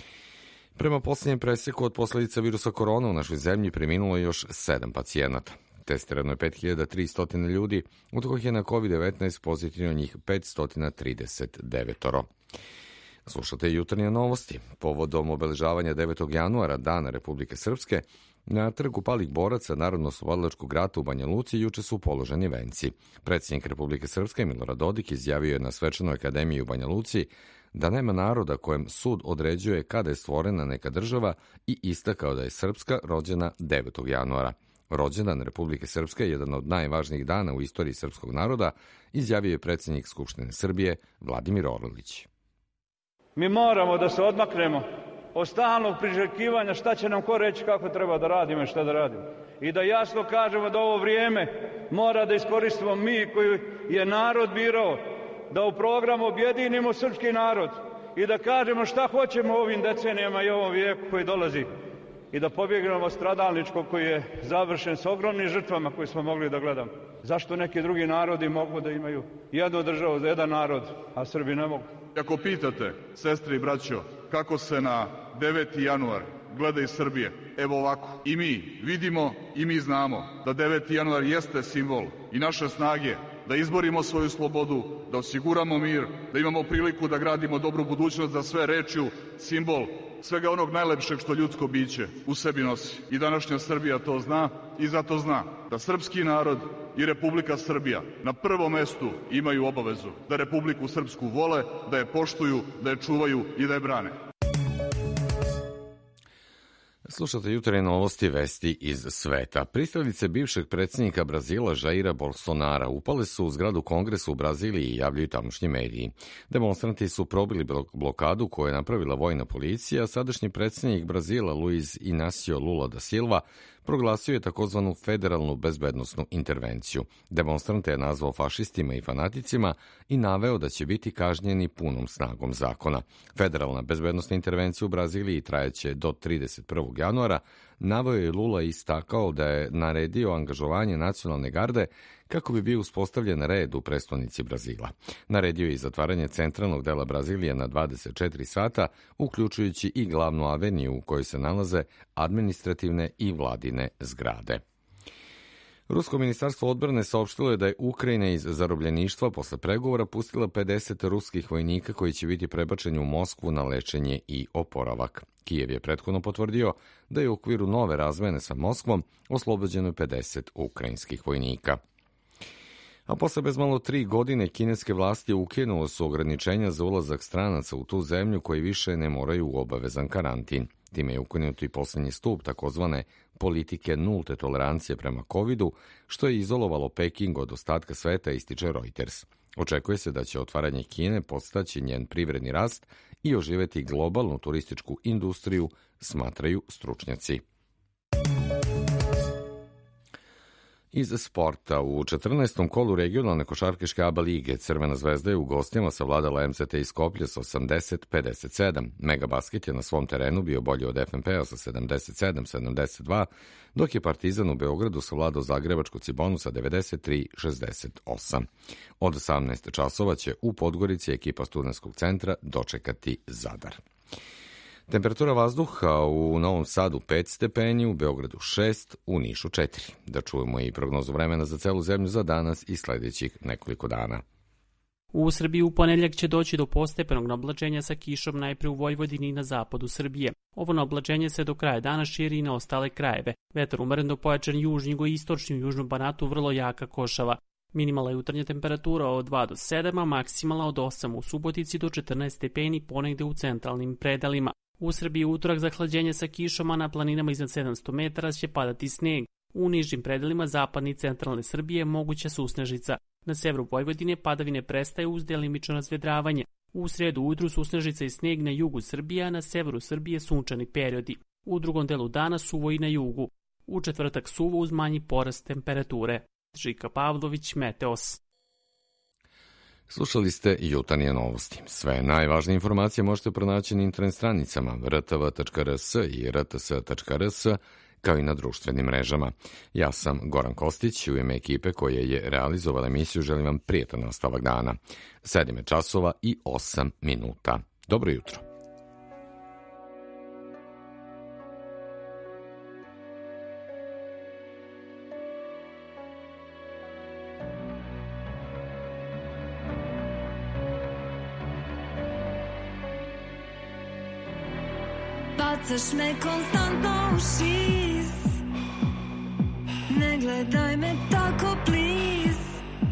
Prema posljednjem preseku od posledica virusa korona u našoj zemlji preminulo je još sedam pacijenata. Testirano je pet hiljada tristo ljudi, od kojih je na kovid devetnaest pozitivno njih petsto trideset devet. Slušate jutarnje novosti. Povodom obeležavanja devetog januara, Dana Republike Srpske, na trgu palih boraca Narodno-oslobodilačkog rata u Banja Luci juče su položeni venci. Predsjednik Republike Srpske Milorad Dodik izjavio je na Svečanoj akademiji u Banja Luci da nema naroda kojem sud određuje kada je stvorena neka država i istakao da je Srpska rođena devetog januara. Rođendan Republike Srpske je jedan od najvažnijih dana u istoriji srpskog naroda, izjavio je predsjednik Skupštine Srbije Vladimir Orlić. Mi moramo da se odmaknemo od stalnog priželjkivanja šta će nam ko reći kako treba da radimo i šta da radimo. I da jasno kažemo da ovo vrijeme mora da iskoristimo mi koji je narod birao, da u programu objedinimo srpski narod i da kažemo šta hoćemo ovim decenijama i ovom vijeku koji dolazi i da pobjegnemo od stradalničkog koji je završen s ogromnim žrtvama koje smo mogli da gledamo. Zašto neki drugi narodi mogu da imaju jednu državu za jedan narod, a Srbi ne mogu? Ako pitate, sestre i braćo, kako se na deveti januar gleda iz Srbije, evo ovako. I mi vidimo i mi znamo da deveti januar jeste simbol i naše snage da izborimo svoju slobodu, da osiguramo mir, da imamo priliku da gradimo dobru budućnost za sve, rečju simbol svega onog najlepšeg što ljudsko biće u sebi nosi. I današnja Srbija to zna i zato zna da srpski narod i Republika Srbija na prvom mestu imaju obavezu da Republiku Srpsku vole, da je poštuju, da je čuvaju i da je brane. Slušate jutarnje novosti, vesti iz sveta. Pristalice bivšeg predsjednika Brazila Jaira Bolsonara upale su u zgradu Kongresa u Braziliji i javljaju tamošnji mediji. Demonstranti su probili blokadu koju je napravila vojna policija, a sadašnji predsjednik Brazila Luiz Inácio Lula da Silva proglasio je takozvanu federalnu bezbednosnu intervenciju. Demonstrante je nazvao fašistima i fanaticima i naveo da će biti kažnjeni punom snagom zakona. Federalna bezbednosna intervencija u Braziliji trajeće do trideset prvog januara. Naveo je Lula istakao da je naredio angažovanje nacionalne garde kako bi bio uspostavljen red u prestonici Brazila. Naredio je i zatvaranje centralnog dela Brazilije na dvadeset četiri sata, uključujući i glavnu aveniju u kojoj se nalaze administrativne i vladine zgrade. Rusko ministarstvo odbrane saopštilo je da je Ukrajina iz zarobljeništva posle pregovora pustila pedeset ruskih vojnika koji će biti prebačeni u Moskvu na lečenje i oporavak. Kijev je prethodno potvrdio da je u okviru nove razmene sa Moskvom oslobođeno pedeset ukrajinskih vojnika. A posle bezmalo tri godine kineske vlasti ukinule su ograničenja za ulazak stranaca u tu zemlju koji više ne moraju u obavezan karantin. Time je ukinut i poslednji stup takozvane politike nulte tolerancije prema covidu, što je izolovalo Peking od ostatka sveta, ističe Reuters. Očekuje se da će otvaranje Kine podstaći njen privredni rast i oživeti globalnu turističku industriju, smatraju stručnjaci. Iz sporta, u četrnaestom kolu regionalne košarkaške A B A lige Crvena zvezda je u gostima savladala M C T iz Skoplje sa osamdeset pedeset sedam. Megabasket je na svom terenu bio bolji od F N P-a sa sedamdeset sedam sedamdeset dva, dok je Partizan u Beogradu savladao Zagrebačku Cibonu sa devedeset tri šezdeset osam. Od osamnaest časova će u Podgorici ekipa Studentskog centra dočekati Zadar. Temperatura vazduha u Novom Sadu pet stepeni, u Beogradu šest, u Nišu četiri. Da čujemo i prognozu vremena za celu zemlju za danas i sledećih nekoliko dana. U Srbiji u ponedjeljak će doći do postepenog naoblačenja sa kišom najpre u Vojvodini i na zapadu Srbije. Ovo naoblačenje se do kraja dana širi i na ostale krajeve. Vetar umeren do pojačan južni i istočni u južnom Banatu vrlo jaka košava. Minimalna jutarnja temperatura od dva do sedam, a maksimalna od osam u Subotici do četrnaest stepeni ponegde u centralnim predelima. U Srbiji utorak zahlađenje sa kišom, a na planinama iznad sedamsto metara će padati sneg. U nižim predelima zapadne i centralne Srbije moguća susnežica. Na severu Vojvodine padavine prestaju uz delimično razvedravanje. U sredu ujutru susnežica i sneg na jugu Srbije, a na severu Srbije sunčani periodi. U drugom delu dana suvo i na jugu. U četvrtak suvo uz manji porast temperature. Žika Pavlović, Meteos. Slušali ste Jutarnje novosti. Sve najvažnije informacije možete pronaći na internet stranicama r t v tačka r s i r t s tačka r s, kao i na društvenim mrežama. Ja sam Goran Kostić, u ime ekipe koja je realizovala emisiju želim vam prijetan nastavak dana. sedam je časova i osam minuta. Dobro jutro. Bacaš me konstantno u šiz, ne gledaj me tako please,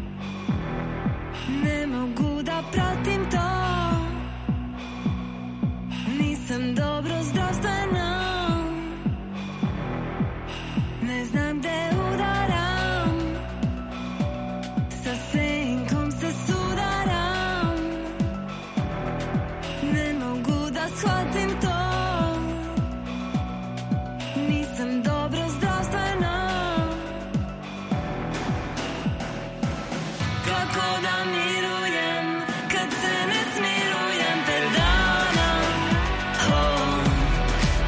ne mogu da pratim to, nisam dobro zdravstveno, ne znam gde udaram, sa senkom se sudaram, ne mogu da shvatim to. Nisam dobro zdravstveno, kako da mirujem kad se ne smirujem pred dana. Oh,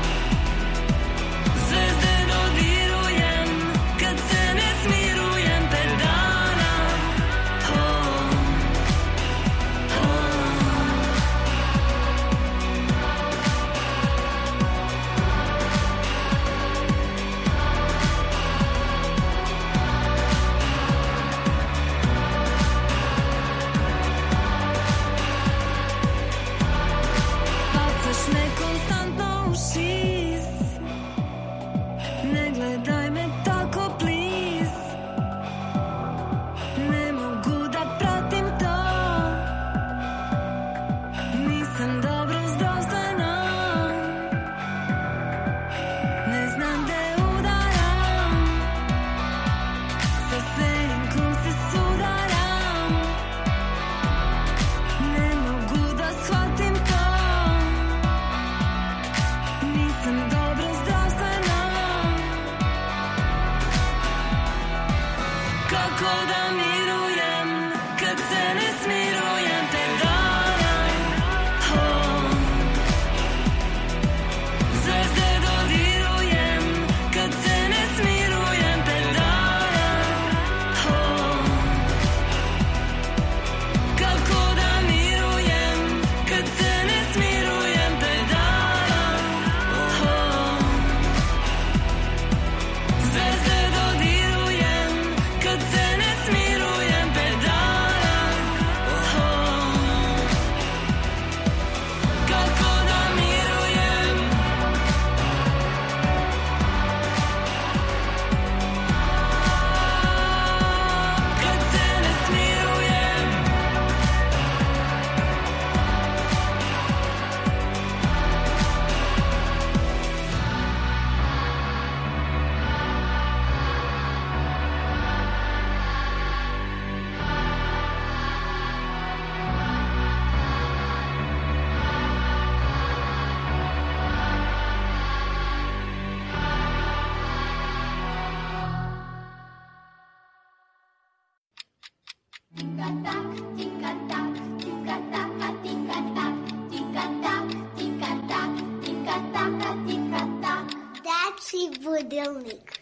Dečiji budilnik.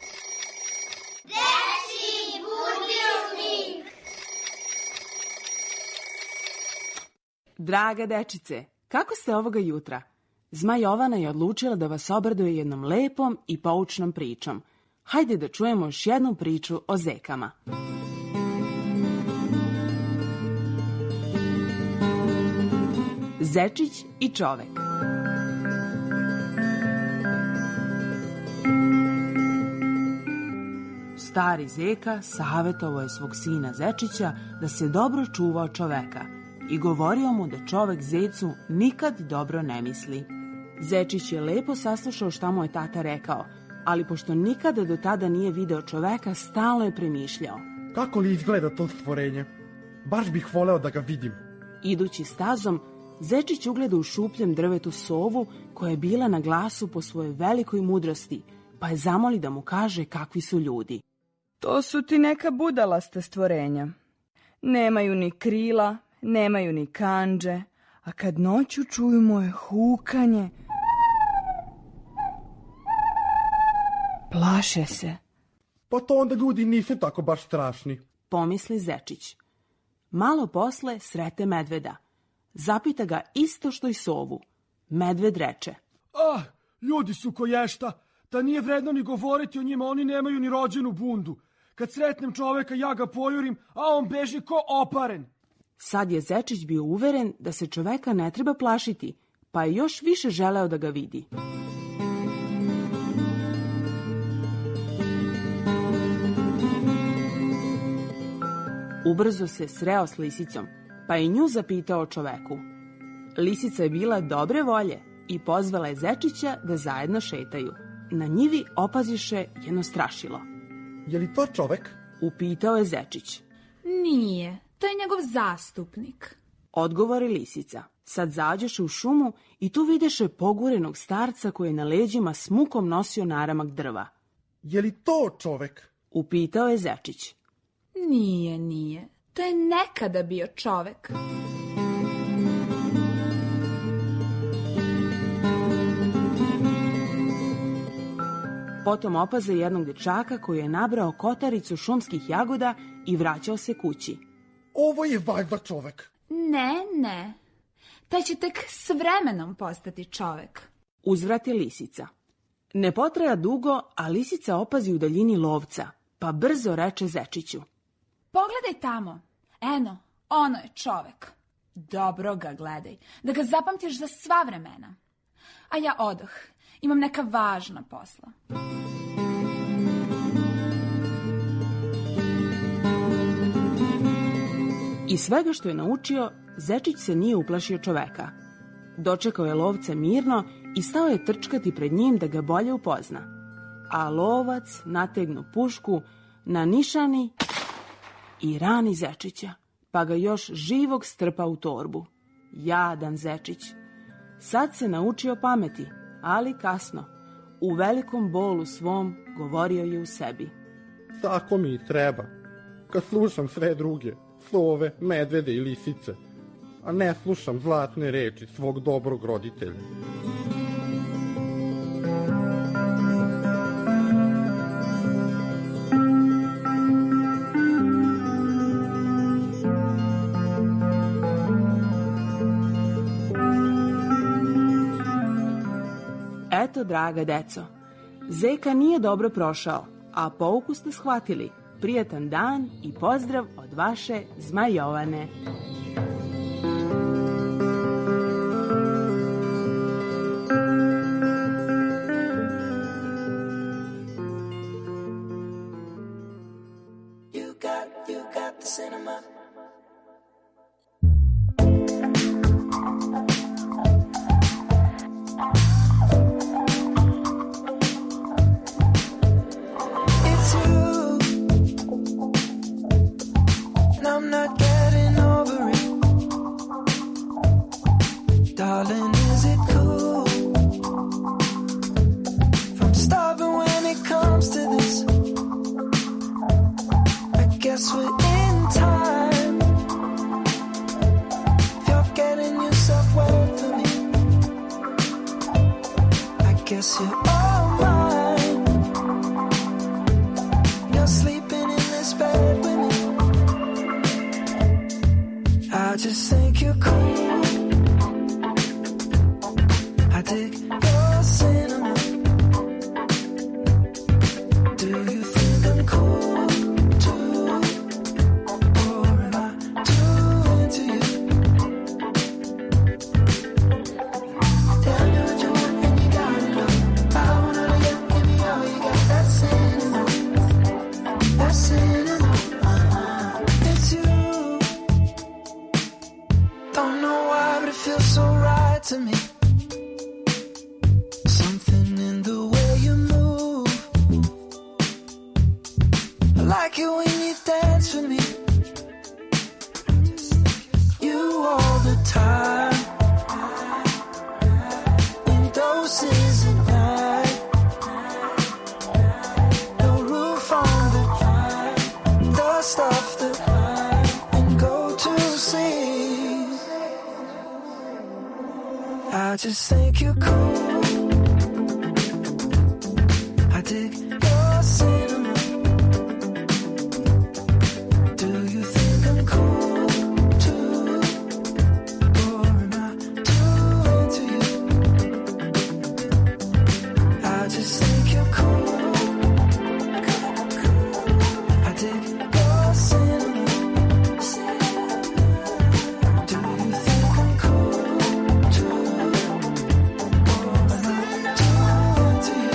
Dečiji budilnik. Draga dečice, kako ste ovoga jutra? Zma Jovana je odlučila da vas obraduje jednom lepom i poučnom pričom. Hajde da čujemo još jednu priču o zekama. Zečić i čovek. Stari zeka savetovao je svog sina Zečića da se dobro čuva od čoveka i govorio mu da čovek zecu nikad dobro ne misli. Zečić je lepo saslušao šta mu je tata rekao, ali pošto nikada do tada nije video čoveka, stalno je premišljao. Kako li izgleda to stvorenje? Baš bih voleo da ga vidim. Idući stazom, Zečić ugleda u šupljem drvetu sovu koja je bila na glasu po svojoj velikoj mudrosti, pa je zamoli da mu kaže kakvi su ljudi. To su ti neka budalasta stvorenja. Nemaju ni krila, nemaju ni kandže, a kad noću čuju moje hukanje, plaše se. Pa to onda ljudi nisu tako baš strašni, pomisli Zečić. Malo posle srete medveda. Zapita ga isto što i sovu. Medved reče: Ah, ljudi su koješta, da nije vredno ni govoriti o njima, oni nemaju ni rođenu bundu. Kad sretnem čoveka, ja ga pojurim, a on beži ko oparen. Sad je Zečić bio uveren da se čoveka ne treba plašiti, pa je još više želeo da ga vidi. Ubrzo se sreo s lisicom, pa je nju zapitao o čoveku. Lisica je bila dobre volje i pozvala je Zečića da zajedno šetaju. Na njivi opaziše jedno strašilo. Je li to čovek? Upitao je Zečić. Nije, to je njegov zastupnik. Odgovori lisica. Sad zađeše u šumu i tu videše pogurenog starca koji je na leđima s mukom nosio naramak drva. Je li to čovek? Upitao je Zečić. Nije, nije. To je nekada bio čovek. Potom opaze jednog dečaka koji je nabrao kotaricu šumskih jagoda i vraćao se kući. Ovo je valjda čovek. Ne, ne. Taj će tek s vremenom postati čovek. Uzvrati lisica. Ne potraja dugo, a lisica opazi u daljini lovca, pa brzo reče Zečiću. Pogledaj tamo. Eno, ono je čovek. Dobro ga gledaj, da ga zapamtiš za sva vremena. A ja odoh. Imam neka važna posla. Iz svega što je naučio, Zečić se nije uplašio čoveka. Dočekao je lovca mirno i stao je trčkati pred njim da ga bolje upozna. A lovac nategnu pušku na nišani i rani Zečića, pa ga još živog strpa u torbu. Jadan Zečić. Sad se naučio pameti, ali kasno. U velikom bolu svom govorio je u sebi. Tako mi i treba. Kad slušam sve druge, sove, medvede i lisice, a ne slušam zlatne reči svog dobrog roditelja. Eto, draga deco, zeka nije dobro prošao, a pouku ste shvatili. Prijatan dan i pozdrav od vaše Zma Jovane. You got, you got the cinema. I'm not getting over it. Darling, is it cool? If I'm starving when it comes to this, I guess we're in time. it when you dance with me. You all the time. In doses at night. No roof on the line. Dust off the line and go to sleep. I just think you're cool. I dig your cinema. Do you think I'm cool too? Or am I too into you? I just think you're cool. I dig your cinema. Do you think I'm cool too? Or am I too into you?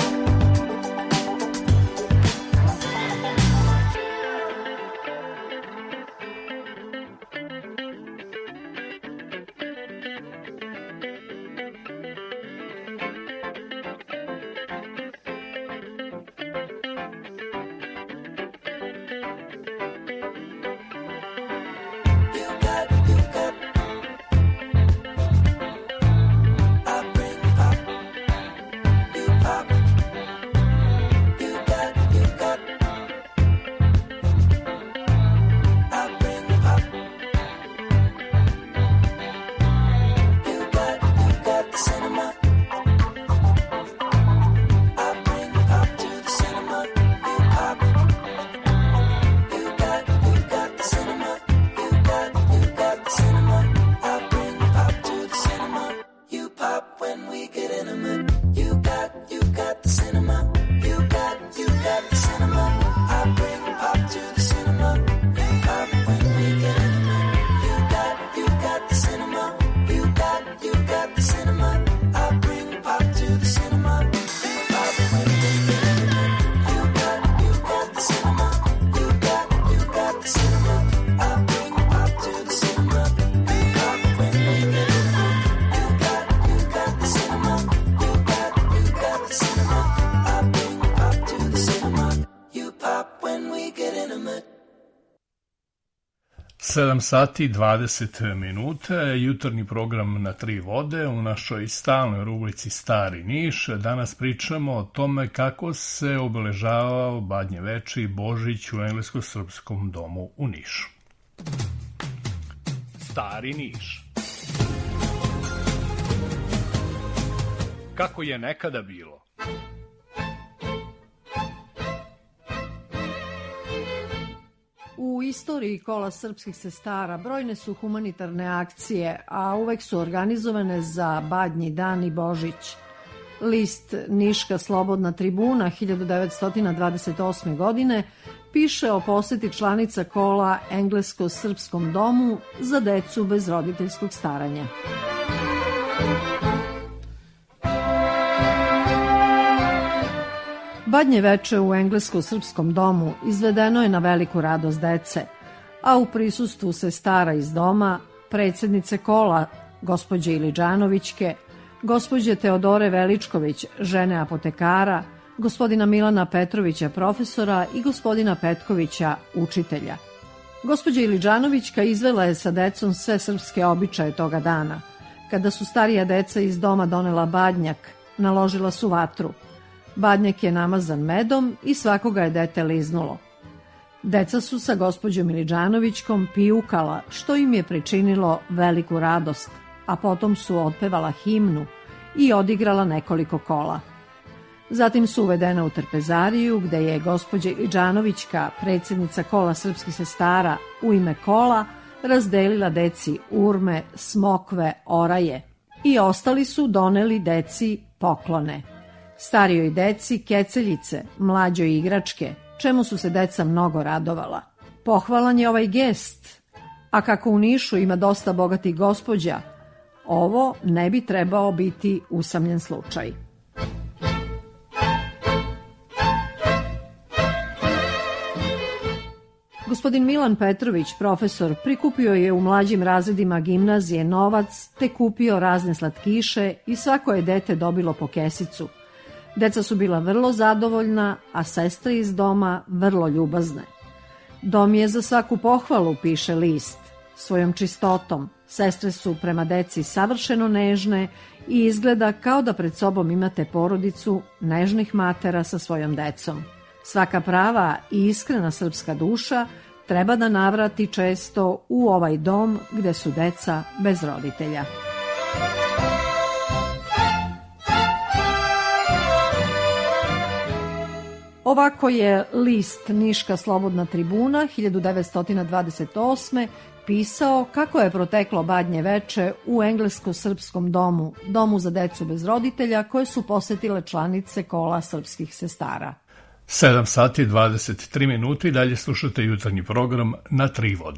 sedam sati i dvadeset minuta, jutarnji program na tri vode u našoj stalnoj rubrici Stari Niš. Danas pričamo o tome kako se obeležavao Badnjeveče i Božić u Englesko-srpskom domu u Nišu. Stari Niš. Kako je nekada bilo? U istoriji kola srpskih sestara brojne su humanitarne akcije, a uvek su organizovane za Badnji dan i Božić. List Niška slobodna tribuna hiljadu devetsto dvadeset osme. godine piše o poseti članica kola Englesko-srpskom domu za decu bez roditeljskog staranja. Badnjeveče u Englesko-srpskom domu izvedeno je na veliku radost dece, a u prisustvu sestara iz doma, predsjednice kola, gospođe Iliđanovićke, gospođe Teodore Veličković, žene apotekara, gospodina Milana Petrovića, profesora i gospodina Petkovića, učitelja. Gospođa Iliđanovićka izvela je sa decom sve srpske običaje toga dana. Kada su starija deca iz doma donela badnjak, naložila su vatru. Badnjak je namazan medom i svakoga je dete liznulo. Deca su sa gospođom Iliđanovićkom pijukala, što im je pričinilo veliku radost, a potom su otpevala himnu i odigrala nekoliko kola. Zatim su uvedene u trpezariju, gde je gospođa Iliđanovićka, predsjednica kola srpskih sestara, u ime kola razdelila deci urme, smokve, oraje i ostali su doneli deci poklone. Starijoj deci keceljice, mlađoj igračke, čemu su se deca mnogo radovala. Pohvalan je ovaj gest, a kako u Nišu ima dosta bogatih gospođa, ovo ne bi trebao biti usamljen slučaj. Gospodin Milan Petrović, profesor, prikupio je u mlađim razredima gimnazije novac, te kupio razne slatkiše i svako je dete dobilo po kesicu. Deca su bila vrlo zadovoljna, a sestre iz doma vrlo ljubazne. Dom je za svaku pohvalu, piše list. Svojom čistotom, sestre su prema deci savršeno nežne i izgleda kao da pred sobom imate porodicu nežnih matera sa svojom decom. Svaka prava i iskrena srpska duša treba da navrati često u ovaj dom gde su deca bez roditelja. Ovako je list Niška slobodna tribuna hiljadu devetsto dvadeset osme pisao kako je proteklo badnje veče u englesko-srpskom domu, domu za decu bez roditelja koje su posetile članice kola srpskih sestara. sedam sati dvadeset tri minuta i dalje slušate jutarnji program na Tri vode.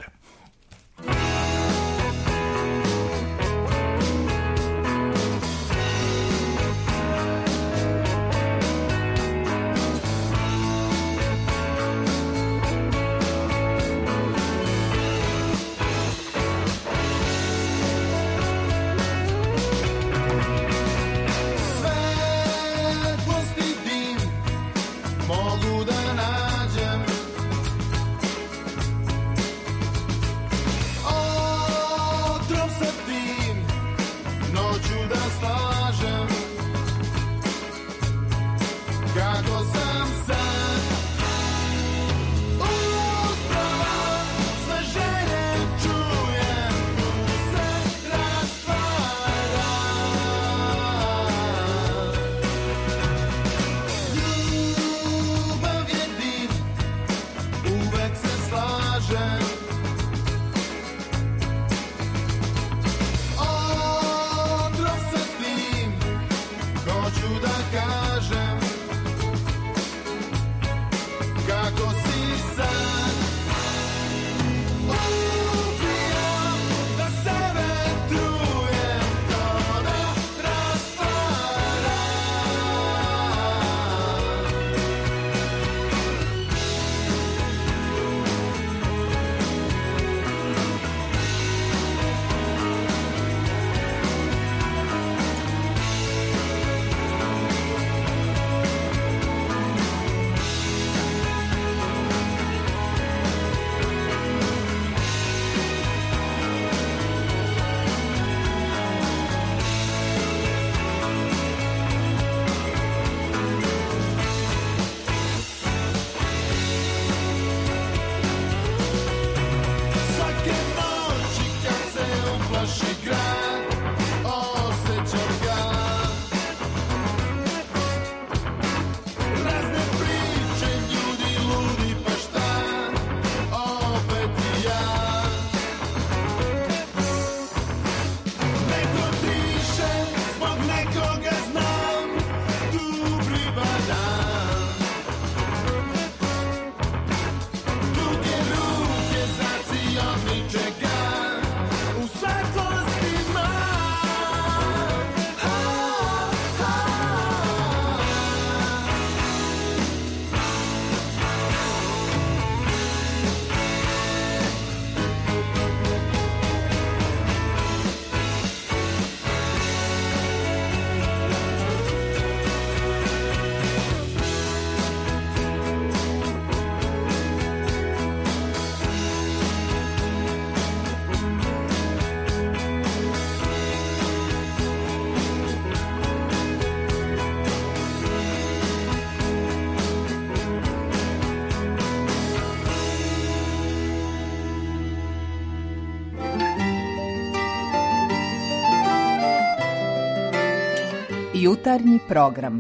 Jutarnji program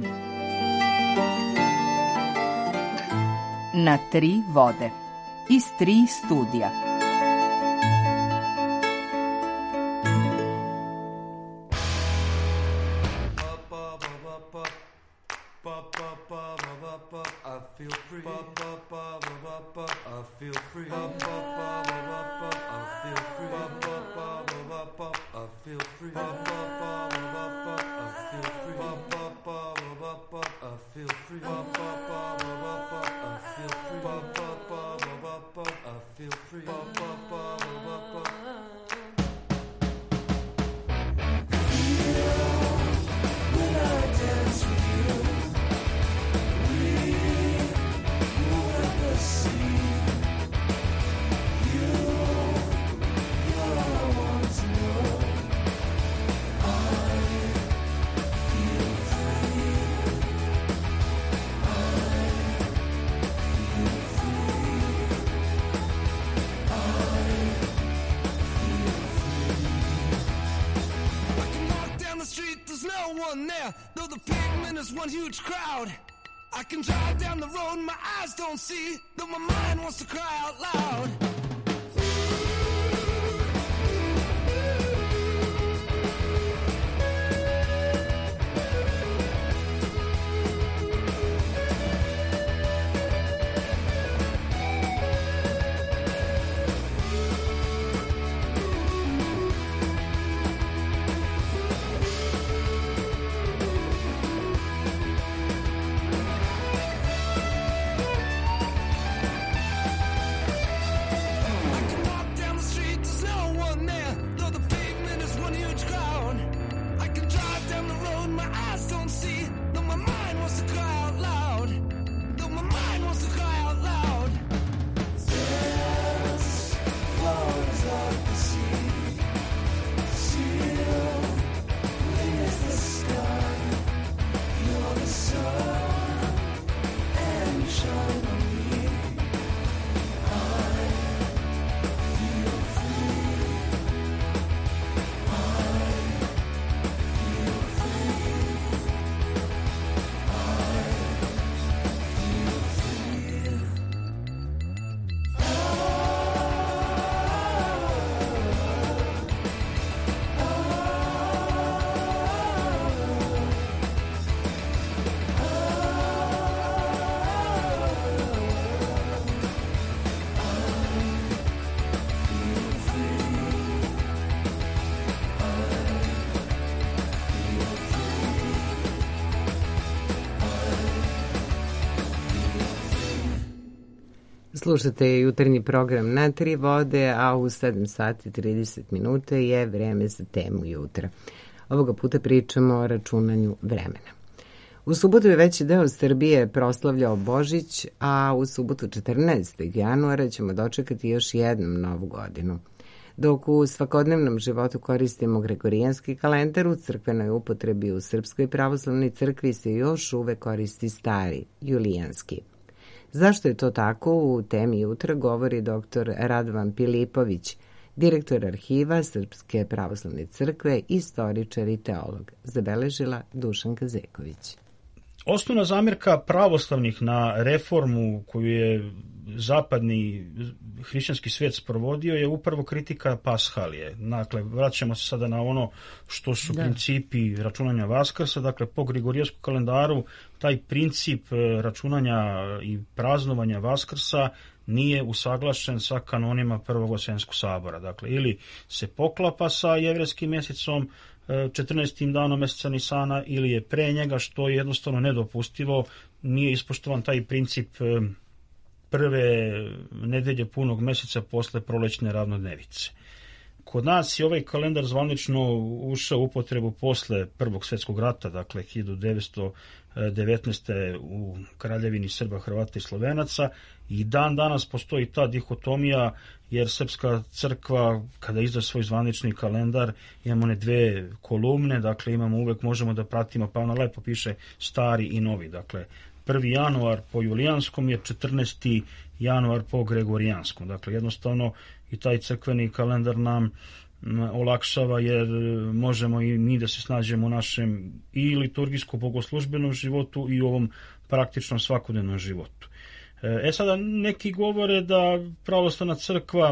na Tri vode iz tri studija. one there, though the pavement is one huge crowd. I can drive down the road my eyes don't see, though my mind wants to cry out loud. Slušate jutarnji program Na tri vode, a u sedam sati trideset minuta je vreme za temu jutra. Ovoga puta pričamo o računanju vremena. U subotu je veći deo Srbije proslavljao Božić, a u subotu četrnaestog januara ćemo dočekati još jednom novu godinu. Dok u svakodnevnom životu koristimo gregorijanski kalendar, u crkvenoj upotrebi u Srpskoj pravoslavnoj crkvi se još uvek koristi stari, julijanski. Zašto je to tako, u temi jutra govori doktor Radovan Pilipović, direktor arhiva Srpske pravoslavne crkve, istoričar i teolog, zabeležila Dušanka Zeković. Osnovna zamerka pravoslavnih na reformu koju je zapadni hrišćanski svijet sprovodio je upravo kritika Pashalije. Dakle, vraćamo se sada na ono što su da. principi računanja Vaskrsa. Dakle, po Grigorijanskom kalendaru taj princip računanja i praznovanja Vaskrsa nije usaglašen sa kanonima Prvog Vaseljenskog sabora. Dakle, ili se poklapa sa jevrejskim mjesecom, četrnaestim danom mjeseca Nisana, ili je pre njega, što je jednostavno nedopustivo. Nije ispoštovan taj princip prve nedelje punog mjeseca posle prolećne ravnodnevice. Kod nas je ovaj kalendar zvanično ušao u upotrebu posle Prvog svjetskog rata, dakle hiljadu devetsto devetnaeste. u Kraljevini Srba, Hrvata i Slovenaca, i dan danas postoji ta dihotomija, jer Srpska crkva kada izda svoj zvanični kalendar imamo one dve kolumne, dakle imamo uvek, možemo da pratimo, pa ona lepo piše stari i novi, dakle prvi januar po julijanskom je četrnaesti januar po gregorijanskom. Dakle, jednostavno i taj crkveni kalendar nam olakšava, jer možemo i mi da se snađemo u našem i liturgijsko-bogoslužbenom životu i u ovom praktičnom svakodnevnom životu. E sada, neki govore da pravoslavna crkva,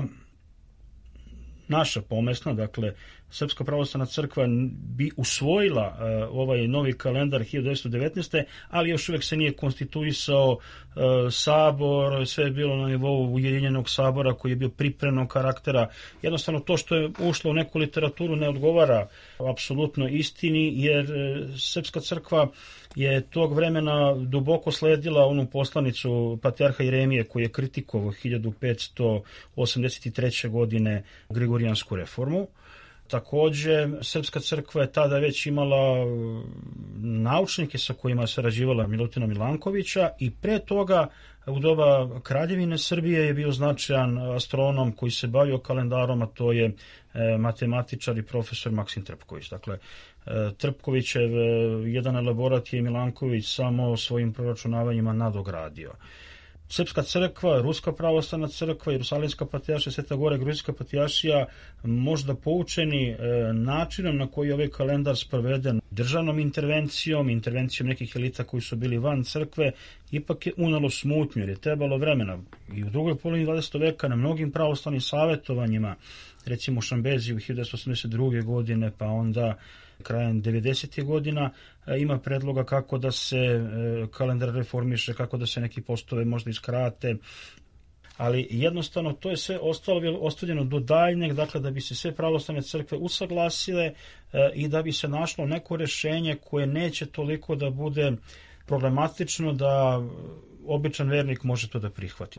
naša pomesna, dakle Srpska pravoslavna crkva, bi usvojila uh, ovaj novi kalendar hiljadu devetsto devetnaeste. ali još uvijek se nije konstituisao uh, sabor, sve je bilo na nivou ujedinjenog sabora koji je bio pripremnog karaktera. Jednostavno to što je ušlo u neku literaturu ne odgovara apsolutno istini, jer uh, Srpska crkva je tog vremena duboko sledila onu poslanicu patrijarha Jeremije koji je kritikovao hiljadu petsto osamdeset treće. godine Gregorijansku reformu. Takođe, Srpska crkva je tada već imala naučnike sa kojima je sarađivala Milutina Milankovića, i pre toga u doba Kraljevine Srbije je bio značajan astronom koji se bavio kalendarom, a to je matematičar i profesor Maksim Trpković. Dakle, Trpkovićev jedan elaborat je Milanković samo svojim proračunavanjima nadogradio. Srpska crkva, Ruska pravoslavna crkva, Jerusalimska patrijaršija, Sveta Gora, Gruzijska patrijaršija, možda poučeni e, načinom na koji je ovaj kalendar sproveden, državnom intervencijom, intervencijom nekih elita koji su bili van crkve, ipak je unalo smutnju jer je trebalo vremena. I u drugoj polovini dvadesetog veka na mnogim pravoslavnim savjetovanjima, recimo u Šambeziju hiljadu devetsto osamdeset druge. godine, pa onda krajem devedesetih godina, ima predloga kako da se kalendar reformiše, kako da se neki postove možda iskrate, ali jednostavno to je sve ostalo ostavljeno do daljnjeg, dakle da bi se sve pravoslavne crkve usaglasile i da bi se našlo neko rešenje koje neće toliko da bude problematično da običan vernik može to da prihvati.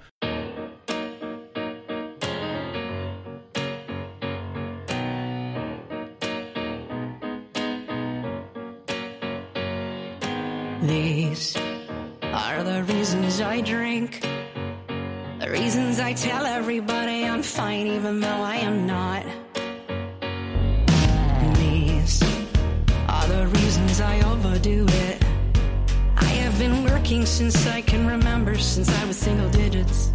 These are the reasons I drink, the reasons I tell everybody I'm fine even though I am not. These are the reasons I overdo it. I have been working since I can remember, since I was single digits.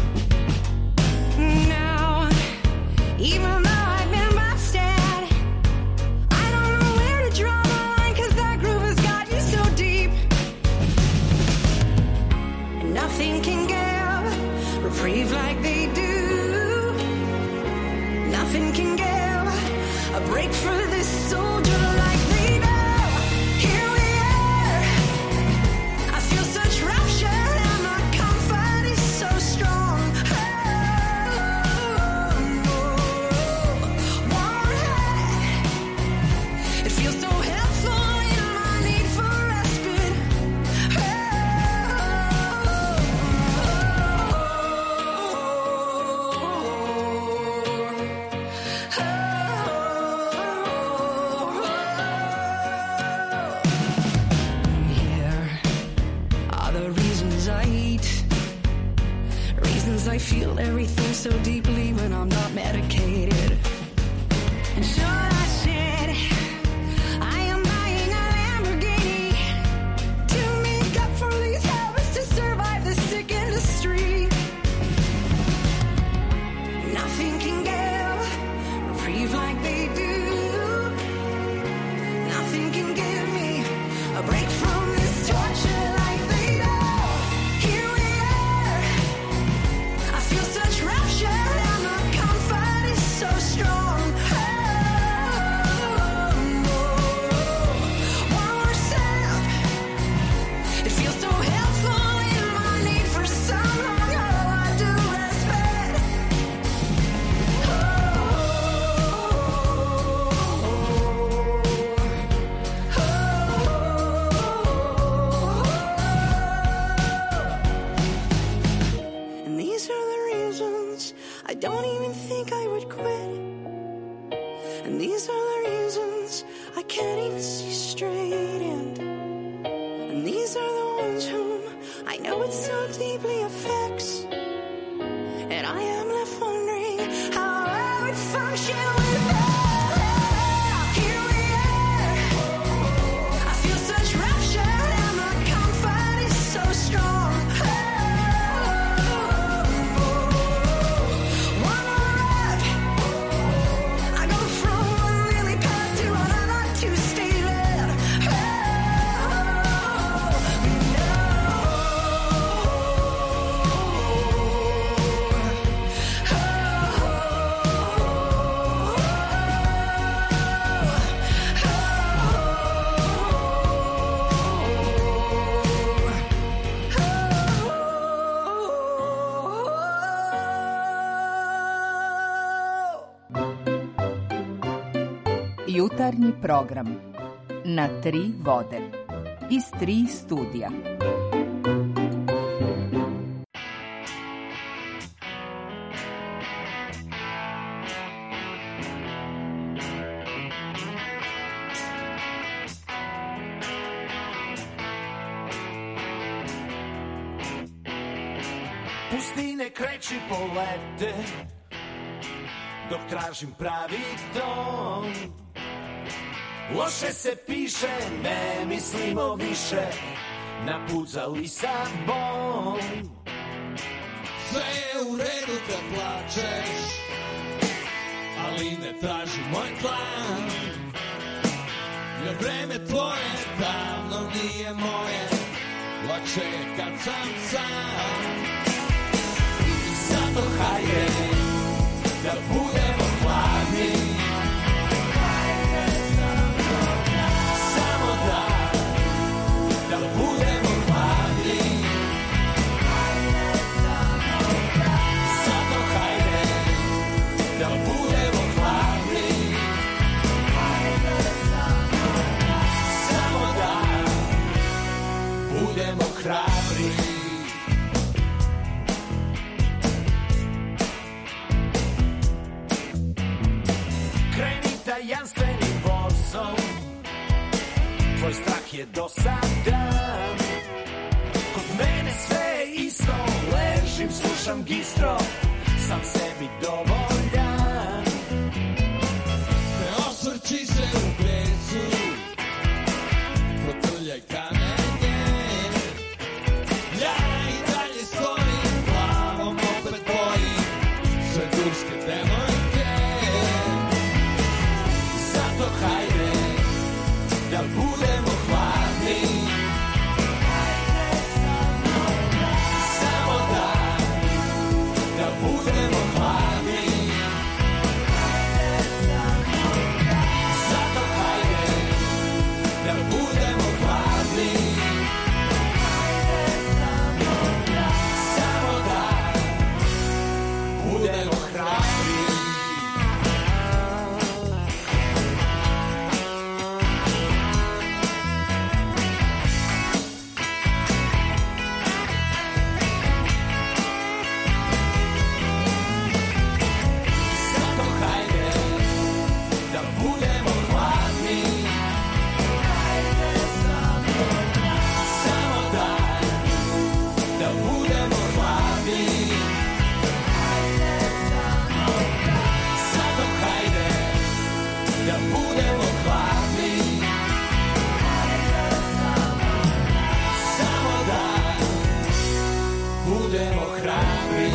Now, even though I've been busted, I don't know where to draw the line, cause that groove has got me so deep. And nothing can give reprieve like they do. Nothing can give a break for this soldier like they do. Here we are, I feel such rapture and my comfort is so strong. It feels so helpful in my need for respite. Here are the reasons I eat, reasons I feel everything so deeply when I'm not medicated. And sure I said I am buying a Lamborghini to make up for these habits, to survive the sick industry. Nothing can give reprieve like they do. Nothing can give me a break from this torture like they do. Here we are, I feel such rapture and my comfort is so strong. One more step, it feels so helpful in my need for someone. Oh, I do respect. And these are the reasons I don't even think I would quit. And these are the reasons I can't even see straight. And, and these are the ones whom I know it so deeply affects. And I am left wondering how I would function without. Here we are, I feel such rapture and my comfort is so strong. One more rep, I go from one lily pad to another to stay there. Jutarnji program na tri vode iz tri studija. Pustine kreći polete, dok tražim pravi ton. Loše se piše, ne mislimo više na put za Lisabon. u redu kad plačeš, ali ne traži moj plan, jer vreme tvoje davno nije moje, lakše je kad sam sam. I zato hajde da budemo hladni, samo da, da budemo hladni. Zato hajde da budemo hladni, samo da budemo hrabri. Kreni tajanstvenim vozom, tvoj strah je dosadan. Kod mene sve je isto, ležim, slušam gistro, sam sebi dovoljan. Ne osvrći se u pecu, protrljaj kamenje. Ja i dalje stojim, glavom opet bojim sve turske devojke. Zato hajde da budemo hladni, samo da, da budemo hladni. Zato hajde da budemo hladni, samo da budemo hrabri. Zato hajde da budemo hladni, samo da, da budemo hladni. Zato hajde da budemo hladni, samo da budemo hrabri.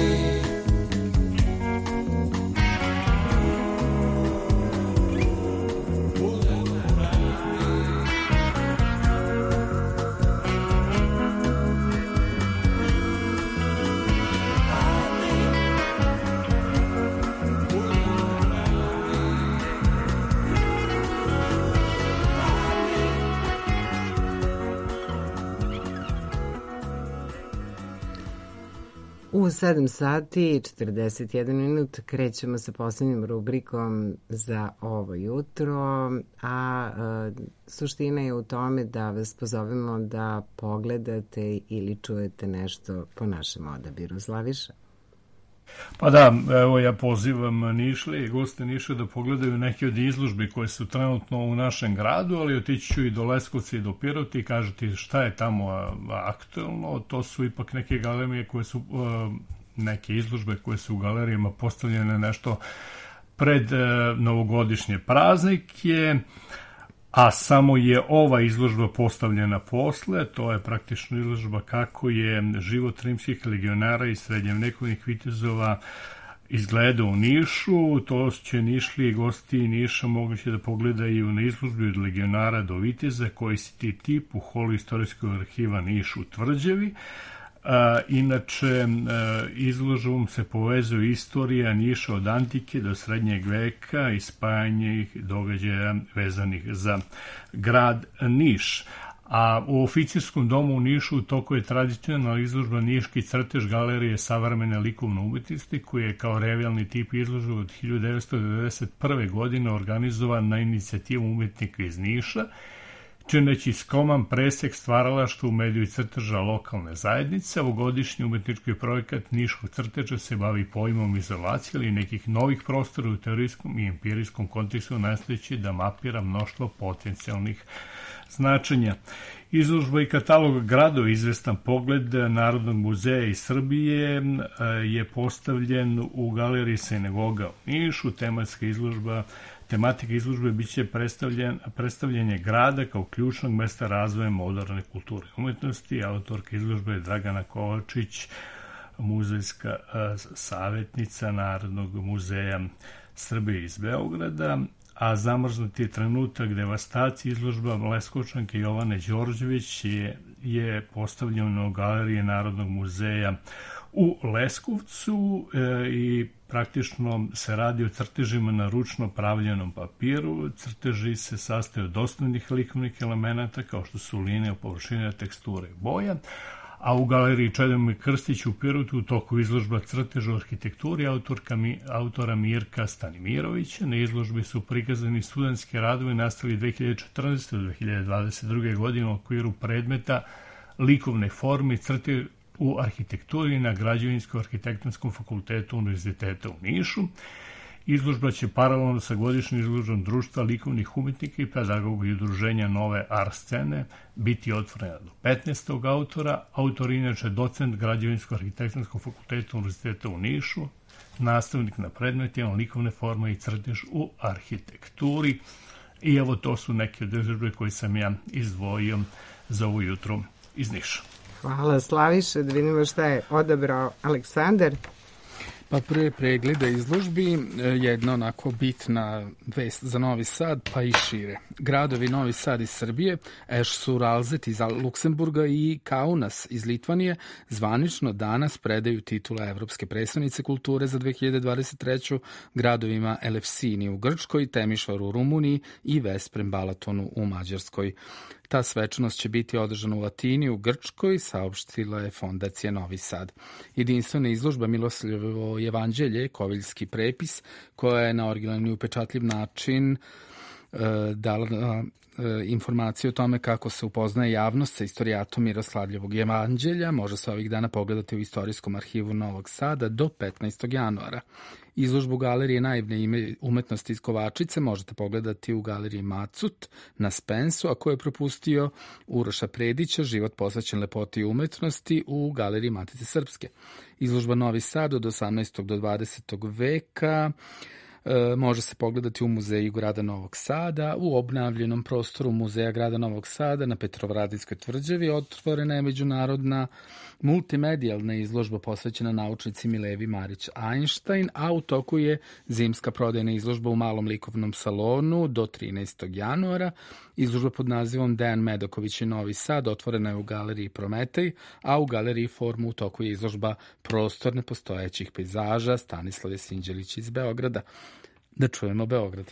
U sedam sati i četrdeset jedan minut krećemo sa posljednjom rubrikom za ovo jutro, a e, suština je u tome da vas pozovemo da pogledate ili čujete nešto po našem odabiru. Slaviša? Pa da, evo ja pozivam Nišlije i goste Niša da pogledaju neke od izložbi koje su trenutno u našem gradu, ali otići ću i do Leskovca i do Pirota i kažete šta je tamo aktuelno. To su ipak neke galerije koje su, neke izložbe koje su u galerijama postavljene nešto pred novogodišnje praznike, a samo je ova izložba postavljena posle. To je praktično izložba kako je život rimskih legionara i srednjevekovnih vitezova izgleda u Nišu. To će Nišlije i gosti Niša moguće da pogledaju na izložbi od legionara do viteza koji si ti tip u holu istorijskog arhiva Niš u Tvrđevi. A, inače, a, izložbom se povezuje istorija Niša od antike do srednjeg veka i spajanje događaja vezanih za grad Niš. A u oficirskom domu u Nišu u toku je tradicionalna izložba Niški crtež galerije savremene likovne umetnosti, koji je kao revijalni tip izložbe od hiljadu devetsto devedeset prve. godine organizovan na inicijativu umetnika iz Niša, čineći skroman presek stvaralaštva u mediju i crteža lokalne zajednice. Ovogodišnji umetnički projekat Niškog crteža se bavi pojmom izolacije ili nekih novih prostora u teorijskom i empirijskom kontekstu, nastojeći da mapira mnoštvo potencijalnih značenja. Izložba i katalog gradova Izvestan pogled Narodnog muzeja iz Srbije je postavljen u galeriji Sinagoga u Nišu. Tematska izložba Tematika izložbe biće predstavljen, predstavljanje grada kao ključnog mesta razvoja moderne kulture i umetnosti. Autorka izložbe je Dragana Kovačić muzejska savjetnica Narodnog muzeja Srbije iz Beograda, a zamrznuti trenutak devastacije izložba Leskovčanke Jovane Đorđević je, je postavljena u galeriji Narodnog muzeja u Leskovcu e, i praktično se radi o crtežima na ručno pravljenom papiru. Crteži se sastoje od osnovnih likovnih elemenata kao što su linije, površine, teksture i boja, a u galeriji Čedomir Krstić u Pirotu u toku izložba crteža o arhitekturi autorka, autora Mirka Stanimirovića. Na izložbi su prikazani studentski radovi nastali dve hiljade četrnaeste. do dve hiljade dvadeset druge. godine u okviru predmeta likovne forme crtež u arhitekturi na Građevinsko-arhitektonskom fakultetu Univerziteta u Nišu. Izložba će paralelno sa godišnjim izložbom Društva likovnih umetnika i pedagoga i udruženja Nove art scene biti otvorena do petnaestog autora. Autor je inače docent Građevinsko-arhitektonskog fakulteta Univerziteta u Nišu, nastavnik na predmetima likovne forme i crtež u arhitekturi. I evo, to su neke od izložbe koje sam ja izdvojio za ovo jutro iz Niša. Hvala Slaviše, da vidimo šta je odabrao Aleksandar. Pa pre pregleda izložbi, jedna onako bitna vest za Novi Sad, pa i šire. Gradovi Novi Sad iz Srbije, Eš-sur-Alzet iz Luksemburga i Kaunas iz Litvanije zvanično danas predaju titula Evropske predstavnice kulture za dve hiljade dvadeset treću gradovima Elefsini u Grčkoj, Temišvar u Rumuniji i Vesprem Balatonu u Mađarskoj. Ta svečanost će biti održana u Latini u Grčkoj, saopštila je Fondacija Novi Sad. Jedinstvena izložba Miloslavljevo jevanđelje, koviljski prepis, koja je na originalni upečatljiv način e, dala e, informacije o tome kako se upoznaje javnost sa istorijatom Miroslavljevog jevanđelja, može se ovih dana pogledati u Istorijskom arhivu Novog Sada do petnaestog januara. Izložbu galerije naivne ime umetnosti iz Kovačice možete pogledati u galeriji Macut na Spensu, a koje je propustio Uroša Predića, život posvećen lepoti i umetnosti u galeriji Matice Srpske. Izložba Novi Sad od osamnaestog do dvadesetog veka E, može se pogledati u Muzeju grada Novog Sada, u obnavljenom prostoru Muzeja grada Novog Sada na Petrovaradinskoj tvrđavi otvorena je međunarodna multimedijalna izložba posvećena naučnici Milevi Marić Einstein, a u toku je zimska prodajna izložba u Malom likovnom salonu do trinaestog januara. Izložba pod nazivom Dejan Medaković i Novi Sad otvorena je u galeriji Prometej, a u galeriji Formu u toku je izložba prostor nepostojećih pejzaža Stanislave Sinđelić iz Beograda. Da čujemo Beograd.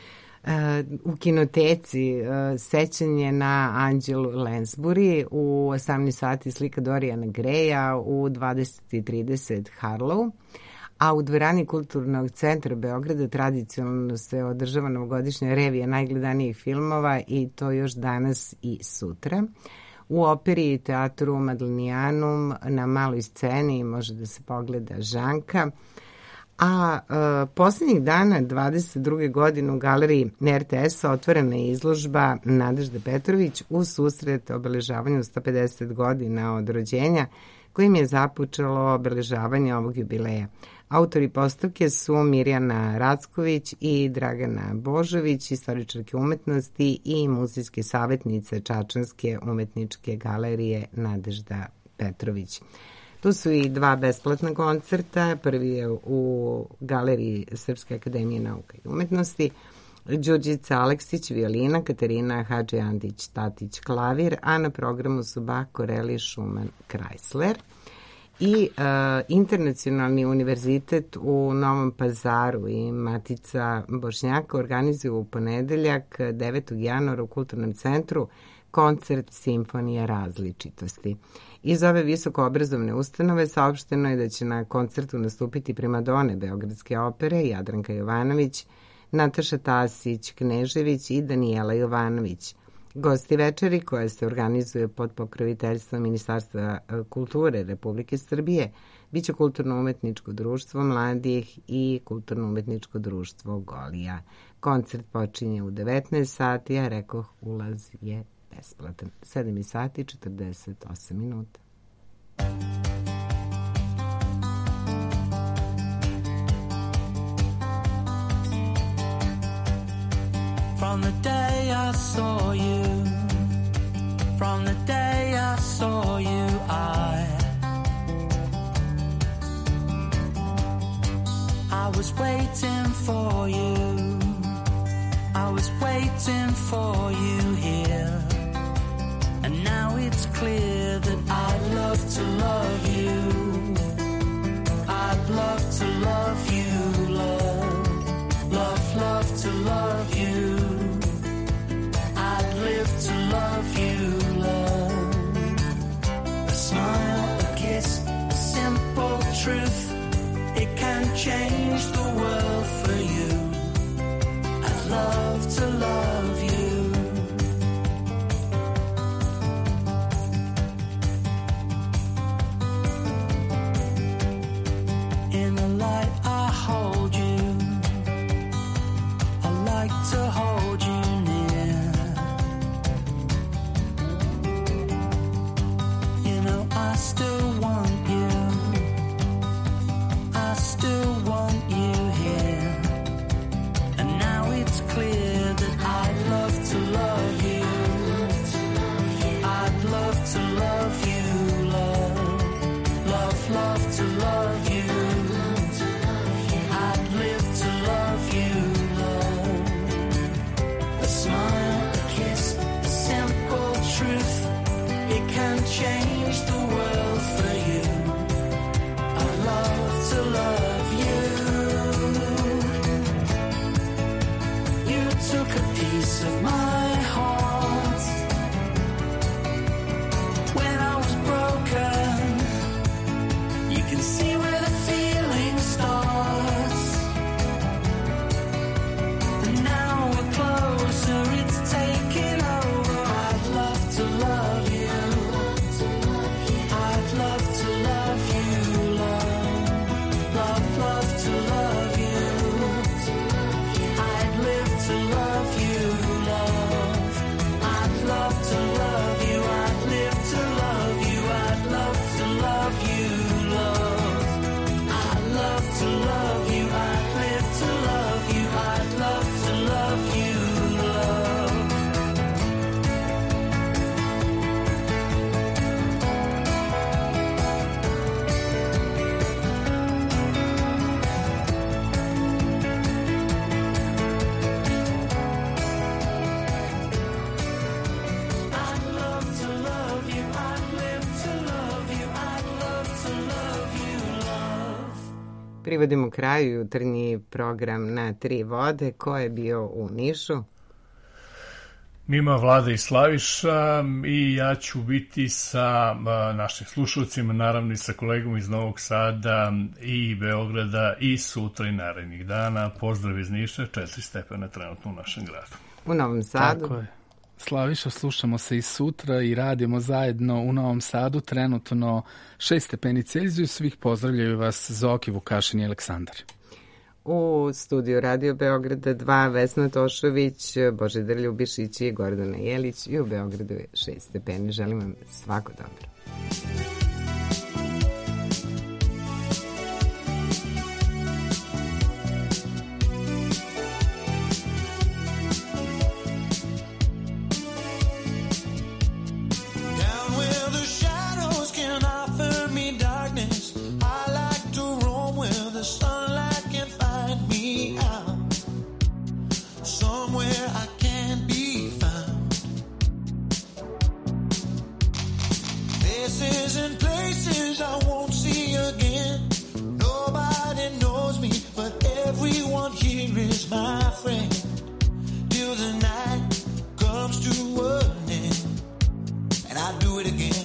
U kinoteci sećanje na Anđelu Lansbury, u osamnaest sati slika Dorijana Greja, u dvadeset i trideset Harlow, a u dvorani Kulturnog centra Beograda tradicionalno se održava novogodišnja revija najgledanijih filmova i to još danas i sutra. U operi i teatru Madlenijanum na maloj sceni može da se pogleda Žanka, a e, posljednjih dana dvadeset druge godine u galeriji R T S-a otvorena je izložba Nadežde Petrović u susret obeležavanju sto pedeset godina od rođenja, kojim je započelo obeležavanje ovog jubileja. Autori postavke su Mirjana Racković i Dragana Božović, istoričarke umetnosti i muzejske savjetnice Čačanske umetničke galerije Nadežda Petrović. Tu su i dva besplatna koncerta. Prvi je u galeriji Srpske akademije nauka i umetnosti. Đurđica Aleksić, violina, Katarina Hadži-Andić-Tatić, klavir, a na programu su Bach, Corelli, Schumann, Kreisler. I uh, Internacionalni univerzitet u Novom Pazaru i Matica Bošnjaka organizuju u ponedeljak devetog januara u Kulturnom centru koncert Simfonija različitosti. Iz ove visokoobrazovne ustanove saopšteno je da će na koncertu nastupiti primadone Beogradske opere Jadranka Jovanović, Nataša Tasić Knežević i Danijela Jovanović. Gosti večeri, koja se organizuje pod pokroviteljstvom Ministarstva kulture Republike Srbije, biće Kulturno-umetničko društvo mladih i Kulturno-umetničko društvo Golija. Koncert počinje u devetnaest sati, a rekoh ulaz je besplatan. sedam sati i četrdeset osam minuta. From the day I saw you, from the day I saw you, I was waiting for you. I was waiting for you here. And now it's clear that I'd love to love you. I'd love to love you, love. Love, love to love you. I'd live to love you, love. A smile, a kiss, a simple truth. It can change the world for you. I'd love to love you. In the light I hold you. I like to hold you near. You know I still want you. I still want you here. And now it's clear that I'd love to love you. I'd love to love you, love. Love, love to love you. I'd live to love you, love. A smile, a kiss, a simple truth. It can change the world for you. I love to love you. You took a piece of my heart when I was broken. You can see where the feeling starts. And now we're closer, it's taking over. I'd love to love you. I'd love to love you, love. Love, love to love you. I'd live to love you, love. I'd love to love you. I'd live to love you. I'd love to love you, love. I'd love to love you. I'd live to love you. I'd love to love you, love. I'd love to love you. I'd live to love you. I'd love to love you, love. Privodimo kraju jutarnji program Na tri vode. Ko je bio u Nišu? Mima, Vlada i Slaviša i ja ću biti sa a, našim slušalcima, naravno i sa kolegom iz Novog Sada i Beograda i sutra i narednih dana. Pozdrav iz Niša, četiri stepena trenutno u našem gradu. U Novom Sadu. Tako je. Slaviša, slušamo se i sutra i radimo zajedno u Novom Sadu, trenutno šest stepeni Celzijus. Svih pozdravljaju vas Zoki Vukašin i Aleksandar. U studiju Radio Beograda dva Vesna Tošović, Božidar Ljubišić i Gordana Jelić i u Beogradu je šest stepeni. Želim vam svako dobro. Down where the shadows can offer me darkness, I like to roam where the sunlight can find me out. Somewhere I can't be found. Faces and places I won't see again. Nobody knows me, but everyone here is my friend. Till the night comes to an end, and I do it again.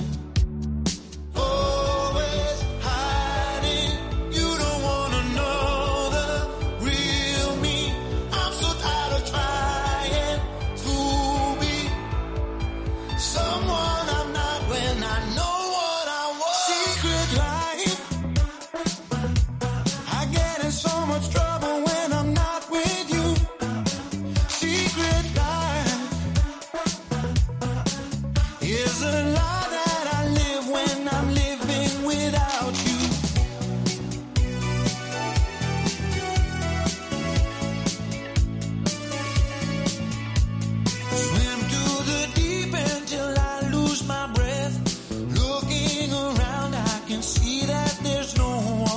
Always hiding, you don't wanna know the real me. I'm so tired of trying to be someone I'm not when I know what I want. Secret life, I get in so much trouble when I'm not with you. Secret life is a lie that I live when I'm living without you. Swim to the deep end till I lose my breath. Looking around, I can see that there's no